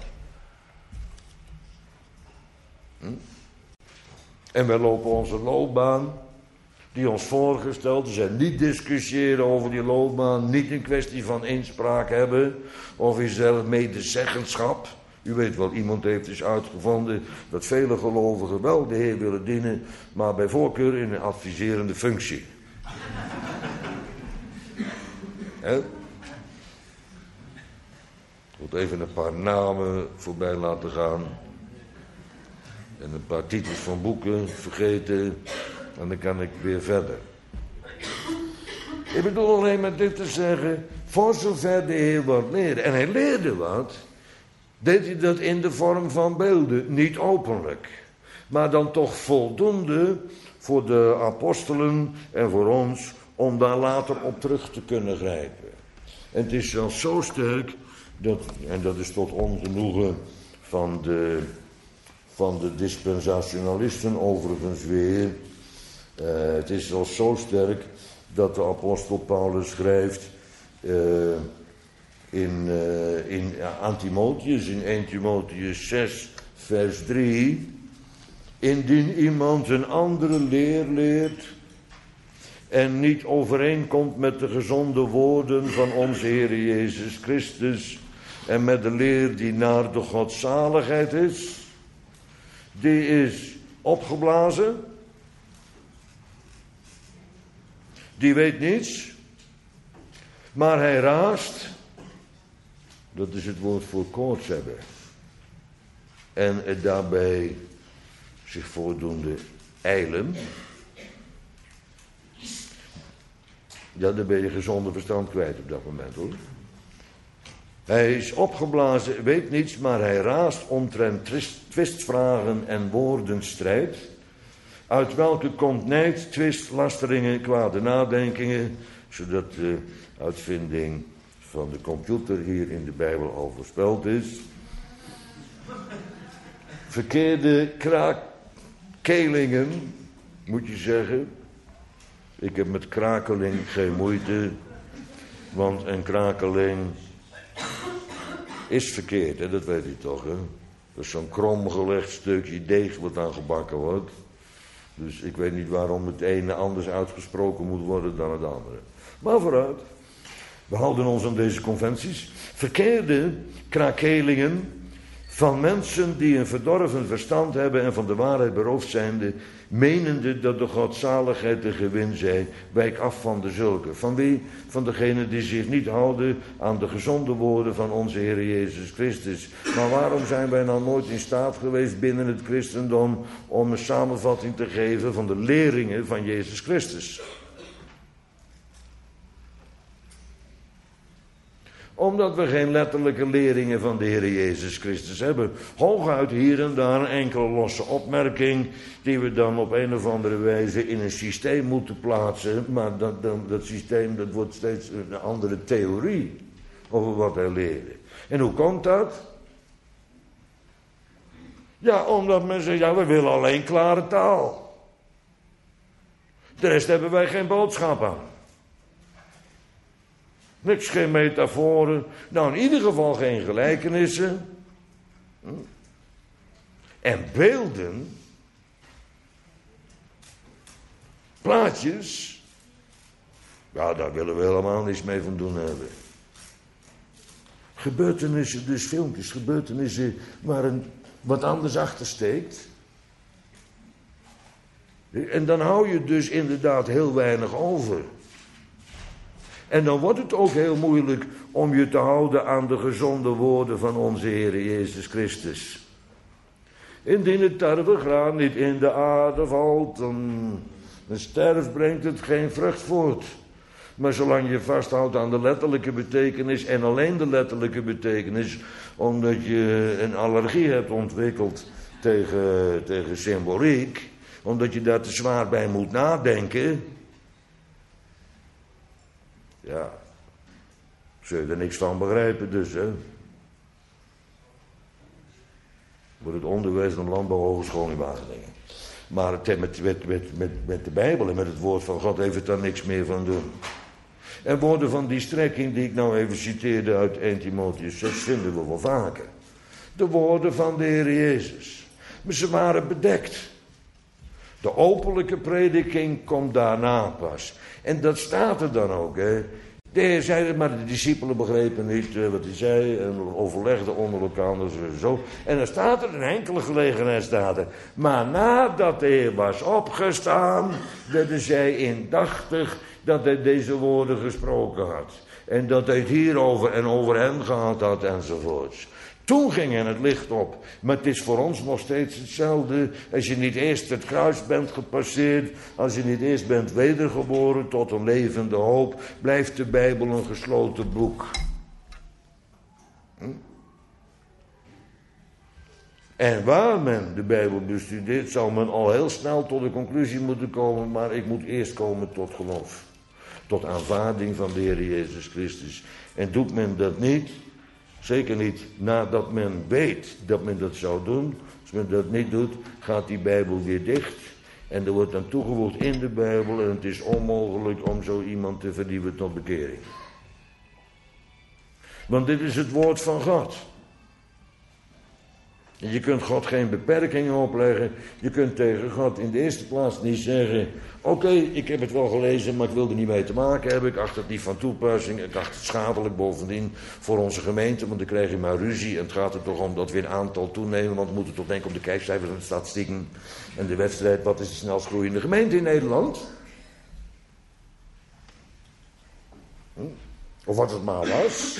Speaker 1: En wij lopen onze loopbaan die ons voorgesteld is, en niet discussiëren over die loopbaan, niet een kwestie van inspraak hebben of zelf medezeggenschap. U weet wel, iemand heeft dus uitgevonden dat vele gelovigen wel de Heer willen dienen, maar bij voorkeur in een adviserende functie. Ik wil even een paar namen voorbij laten gaan en een paar titels van boeken vergeten. En dan kan ik weer verder. Ik bedoel alleen maar dit te zeggen, voor zover de Heer wat leerde. En hij leerde wat, deed hij dat in de vorm van beelden, niet openlijk. Maar dan toch voldoende voor de apostelen en voor ons, om daar later op terug te kunnen grijpen. En het is zelfs zo sterk, en dat is tot ongenoegen van de dispensationalisten overigens weer. Het is zelfs zo sterk dat de apostel Paulus schrijft aan Timotheus in 1 Timotheus 6 vers 3. Indien iemand een andere leer leert en niet overeenkomt met de gezonde woorden van onze Heer Jezus Christus en met de leer die naar de godzaligheid is, die is opgeblazen. Die weet niets, maar hij raast, dat is het woord voor koorts hebben, en het daarbij zich voordoende ijlen. Ja, dan ben je gezonde verstand kwijt op dat moment, hoor. Hij is opgeblazen, weet niets, maar hij raast omtrent twistvragen en woordenstrijd, uit welke komt nijd, twist, lasteringen, kwade nadenkingen, zodat de uitvinding van de computer hier in de Bijbel al voorspeld is. Verkeerde krakelingen, moet je zeggen. Ik heb met krakeling geen moeite, want een krakeling is verkeerd, hè? Dat weet u toch, hè? Dat is zo'n kromgelegd stukje deeg wat aan gebakken wordt. Dus ik weet niet waarom het ene anders uitgesproken moet worden dan het andere. Maar vooruit. We houden ons aan deze conventies. Verkeerde krakelingen Van mensen die een verdorven verstand hebben en van de waarheid beroofd zijnde, menende dat de godzaligheid de gewin zij, wijk af van de zulke. Van wie? Van degenen die zich niet houden aan de gezonde woorden van onze Heer Jezus Christus. Maar waarom zijn wij nou nooit in staat geweest binnen het christendom om een samenvatting te geven van de leringen van Jezus Christus? Omdat we geen letterlijke leringen van de Heer Jezus Christus hebben. Hooguit hier en daar een enkele losse opmerking die we dan op een of andere wijze in een systeem moeten plaatsen. Maar dat systeem dat wordt steeds een andere theorie over wat hij leerde. En hoe komt dat? Ja, omdat men zegt, ja, we willen alleen klare taal. De rest hebben wij geen boodschap aan. Niks, geen metaforen. Nou, in ieder geval geen gelijkenissen. En beelden. Plaatjes. Ja, daar willen we helemaal niks mee van doen hebben. Gebeurtenissen, dus filmpjes, gebeurtenissen waar wat anders achter steekt. En dan hou je dus inderdaad heel weinig over. En dan wordt het ook heel moeilijk om je te houden aan de gezonde woorden van onze Heer Jezus Christus. Indien het tarwegraan niet in de aarde valt, dan sterft, brengt het geen vrucht voort. Maar zolang je vasthoudt aan de letterlijke betekenis en alleen de letterlijke betekenis, omdat je een allergie hebt ontwikkeld tegen symboliek, omdat je daar te zwaar bij moet nadenken, ja, zul je er niks van begrijpen dus, hè. Voor het onderwijs en landbouwhogeschool in Wageningen. Maar met de Bijbel en met het woord van God heeft het daar niks meer van doen. En woorden van die strekking die ik nou even citeerde uit 1 Timotheüs 6 vinden we wel vaker. De woorden van de Heer Jezus. Maar ze waren bedekt. De openlijke prediking komt daarna pas. En dat staat er dan ook, hè. De Heer zei het, maar de discipelen begrepen niet wat hij zei en overlegden onder elkaar en zo. En dan staat er, een enkele gelegenheid staat er. Maar nadat de Heer was opgestaan, werden zij indachtig dat hij deze woorden gesproken had. En dat hij het hierover en over hen gehad had enzovoorts. Toen ging hen het licht op. Maar het is voor ons nog steeds hetzelfde. Als je niet eerst het kruis bent gepasseerd, als je niet eerst bent wedergeboren tot een levende hoop, blijft de Bijbel een gesloten boek. En waar men de Bijbel bestudeert, zal men al heel snel tot de conclusie moeten komen, maar ik moet eerst komen tot geloof. Tot aanvaarding van de Heer Jezus Christus. En doet men dat niet, zeker niet nadat men weet dat men dat zou doen. Als men dat niet doet, gaat die Bijbel weer dicht. En er wordt dan toegevoegd in de Bijbel. En het is onmogelijk om zo iemand te vernieuwen tot bekering. Want dit is het woord van God. En je kunt God geen beperkingen opleggen. Je kunt tegen God in de eerste plaats niet zeggen, oké, ik heb het wel gelezen, maar ik wil er niet mee te maken hebben. Ik acht het niet van toepassing. Ik acht het schadelijk bovendien voor onze gemeente, want dan krijg je maar ruzie. En het gaat er toch om dat we een aantal toenemen, want we moeten toch denken om de kijkcijfers en de statistieken. En de wedstrijd, wat is de snelst groeiende gemeente in Nederland? Of wat het maar was.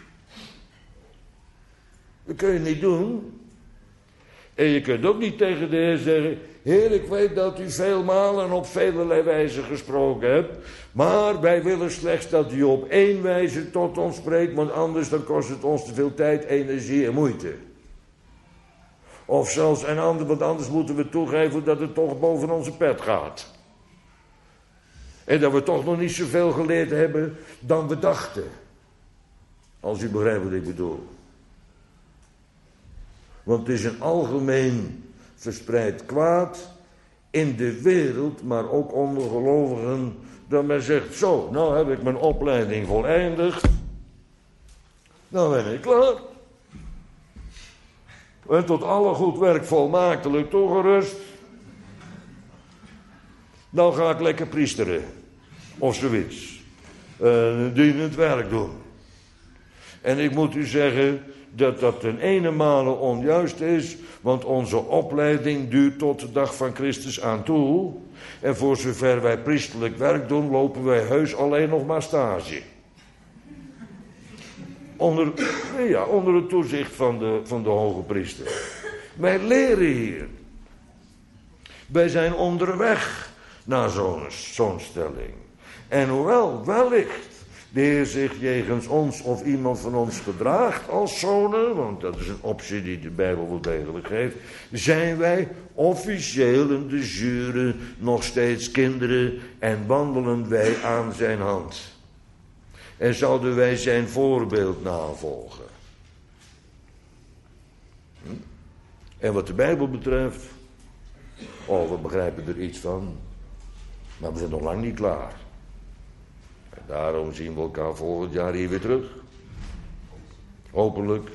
Speaker 1: Dat kun je niet doen. En je kunt ook niet tegen de Heer zeggen, Heer, ik weet dat u veel malen op velelei wijze gesproken hebt, maar wij willen slechts dat u op één wijze tot ons spreekt, want anders dan kost het ons te veel tijd, energie en moeite. Of zelfs want anders moeten we toegeven dat het toch boven onze pet gaat. En dat we toch nog niet zoveel geleerd hebben dan we dachten. Als u begrijpt wat ik bedoel. Want het is een algemeen verspreid kwaad in de wereld, maar ook onder gelovigen, dat men zegt, zo, nou heb ik mijn opleiding voleindigd. Nou ben ik klaar. En tot alle goed werk volmaaktelijk toegerust. Dan ga ik lekker priesteren. Of zoiets. Dienend werk doen. En ik moet u zeggen, dat dat ten ene male onjuist is, want onze opleiding duurt tot de dag van Christus aan toe. En voor zover wij priesterlijk werk doen, lopen wij heus alleen nog maar stage. Onder het toezicht van de hoge priester. Wij leren hier. Wij zijn onderweg naar zo'n stelling. En hoewel wellicht de Heer zich jegens ons of iemand van ons gedraagt als zonen, want dat is een optie die de Bijbel wel degelijk geeft, zijn wij officieel in de jure nog steeds kinderen en wandelen wij aan zijn hand. En zouden wij zijn voorbeeld navolgen. En wat de Bijbel betreft, we begrijpen er iets van, maar we zijn nog lang niet klaar. En daarom zien we elkaar volgend jaar hier weer terug. Hopelijk.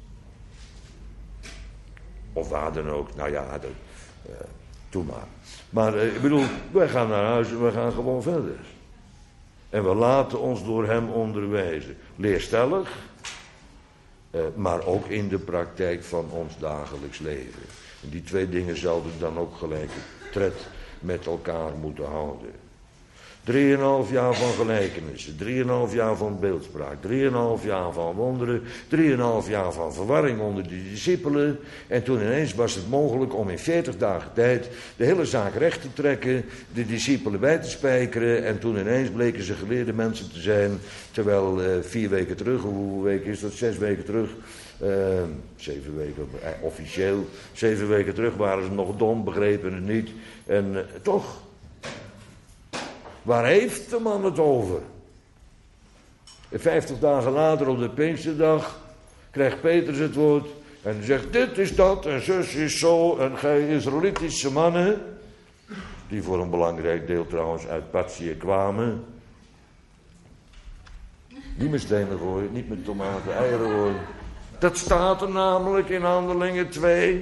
Speaker 1: Of waar dan ook. Nou ja, doe maar. Maar ik bedoel, wij gaan naar huis en we gaan gewoon verder. En we laten ons door hem onderwijzen. Leerstellig, maar ook in de praktijk van ons dagelijks leven. En die twee dingen zouden dan ook gelijk tred met elkaar moeten houden. 3,5 jaar van gelijkenissen, 3,5 jaar van beeldspraak, 3,5 jaar van wonderen, 3,5 jaar van verwarring onder de discipelen. En toen ineens was het mogelijk om in 40 dagen tijd de hele zaak recht te trekken, de discipelen bij te spijkeren. En toen ineens bleken ze geleerde mensen te zijn, terwijl 4 weken terug, hoeveel weken is dat, 6 weken terug, 7 weken, officieel, 7 weken terug waren ze nog dom, begrepen het niet. En toch... Waar heeft de man het over? 50 dagen later op de Pinksterdag krijgt Petrus het woord en zegt: dit is dat en zus is zo en gij Israëlitische mannen, die voor een belangrijk deel trouwens uit Partië kwamen. Niet met stenen gooien, niet met tomaten, eieren gooien. Dat staat er namelijk in Handelingen 2.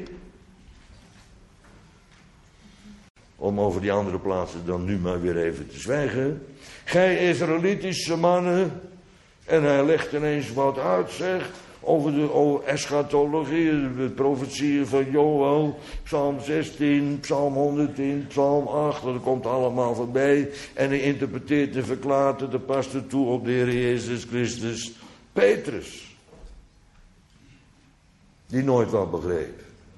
Speaker 1: Om over die andere plaatsen dan nu maar weer even te zwijgen. Gij Israëlitische mannen. En hij legt ineens wat uit, zeg. Over de eschatologie, de profetieën van Joël. Psalm 16, Psalm 110, Psalm 8. Dat komt allemaal voorbij. En hij interpreteert en verklaart het. Dat past er toe op de Heer Jezus Christus. Petrus. Die nooit wat begreep.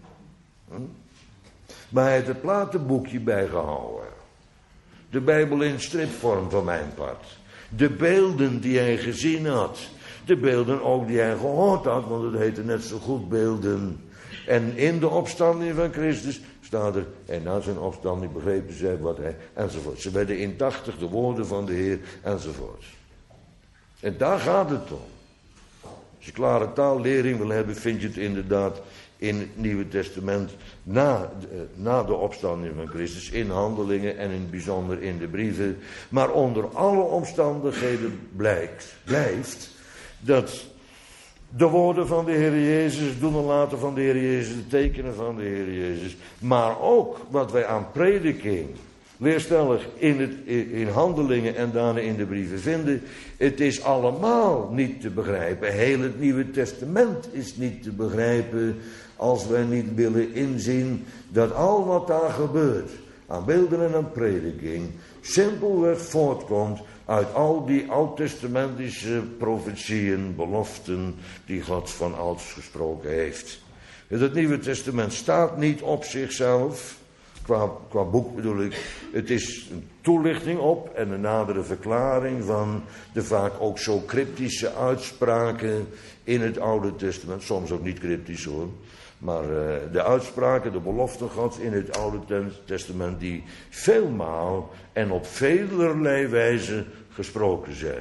Speaker 1: Maar hij heeft het platenboekje bijgehouden. De Bijbel in stripvorm van mijn part. De beelden die hij gezien had. De beelden ook die hij gehoord had, want het heette net zo goed beelden. En in de opstanding van Christus staat er, en na zijn opstanding begrepen zij wat hij, enzovoort. Ze werden indachtig de woorden van de Heer, enzovoort. En daar gaat het om. Als je klare taallering wil hebben, vind je het inderdaad in het Nieuwe Testament na de opstanding van Christus, in Handelingen en in het bijzonder in de brieven. Maar onder alle omstandigheden blijft dat de woorden van de Heer Jezus, het doen en laten van de Heer Jezus, de tekenen van de Heer Jezus, maar ook wat wij aan prediking leerstellig in Handelingen en daarna in de brieven vinden. Het is allemaal niet te begrijpen. Heel het Nieuwe Testament is niet te begrijpen als wij niet willen inzien dat al wat daar gebeurt aan beelden en aan prediking simpelweg voortkomt uit al die oud-testamentische profetieën, beloften die God van ouds gesproken heeft. Het Nieuwe Testament staat niet op zichzelf. Qua boek bedoel ik, het is een toelichting op en een nadere verklaring van de vaak ook zo cryptische uitspraken in het Oude Testament. Soms ook niet cryptisch hoor, maar de uitspraken, de beloften Gods in het Oude Testament die veelmaal en op velerlei wijze gesproken zijn.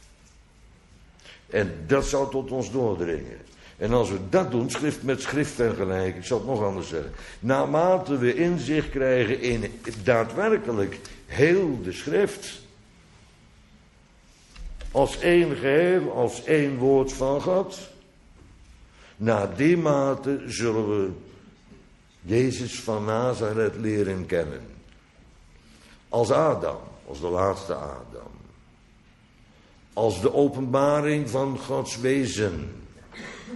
Speaker 1: En dat zou tot ons doordringen. En als we dat doen, schrift met schrift vergelijken, ik zal het nog anders zeggen. Naarmate we inzicht krijgen in daadwerkelijk heel de schrift, als één geheel, als één woord van God, na die mate zullen we Jezus van Nazareth leren kennen. Als Adam, als de laatste Adam. Als de openbaring van Gods wezen.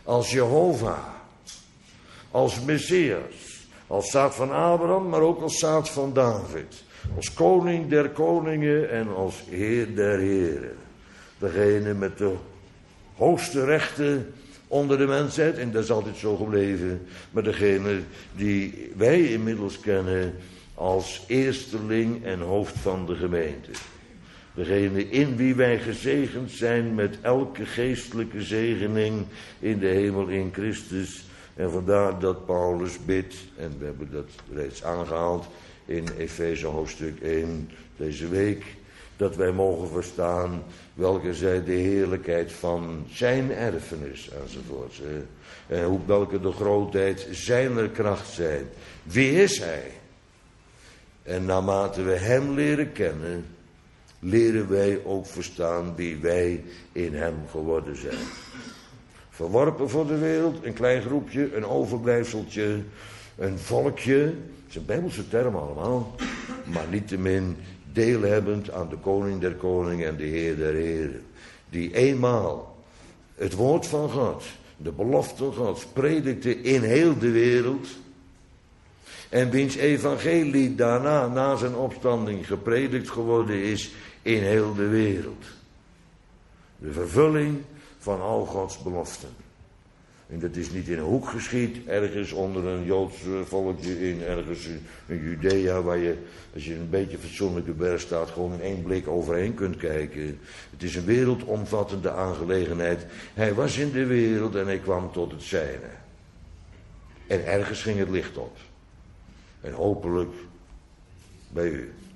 Speaker 1: als Jehovah, als Messias, als zaad van Abraham, maar ook als zaad van David, als koning der koningen en als heer der heren. Degene met de hoogste rechten onder de mensheid, en dat is altijd zo gebleven, maar degene die wij inmiddels kennen als eersteling en hoofd van de gemeente. Degene in wie wij gezegend zijn met elke geestelijke zegening in de hemel in Christus. En vandaar dat Paulus bidt, en we hebben dat reeds aangehaald in Efeze hoofdstuk 1 deze week, dat wij mogen verstaan welke zij de heerlijkheid van zijn erfenis enzovoort. En welke de grootheid zijner kracht zijn. Wie is hij? En naarmate we hem leren kennen, leren wij ook verstaan wie wij in hem geworden zijn. Verworpen voor de wereld, een klein groepje, een overblijfseltje, een volkje. Het is een Bijbelse term allemaal, maar niettemin deelhebbend aan de koning der koningen en de heer der heren. Die eenmaal het woord van God, de belofte van God, predikte in heel de wereld. En wiens evangelie daarna, na zijn opstanding, gepredikt geworden is in heel de wereld. De vervulling van al Gods beloften. En dat is niet in een hoek geschied, ergens onder een Joods volkje in, ergens in Judea, waar je, als je een beetje fatsoenlijke berg staat, gewoon in één blik overheen kunt kijken. Het is een wereldomvattende aangelegenheid. Hij was in de wereld en hij kwam tot het zijne. En ergens ging het licht op. En hopelijk bij u.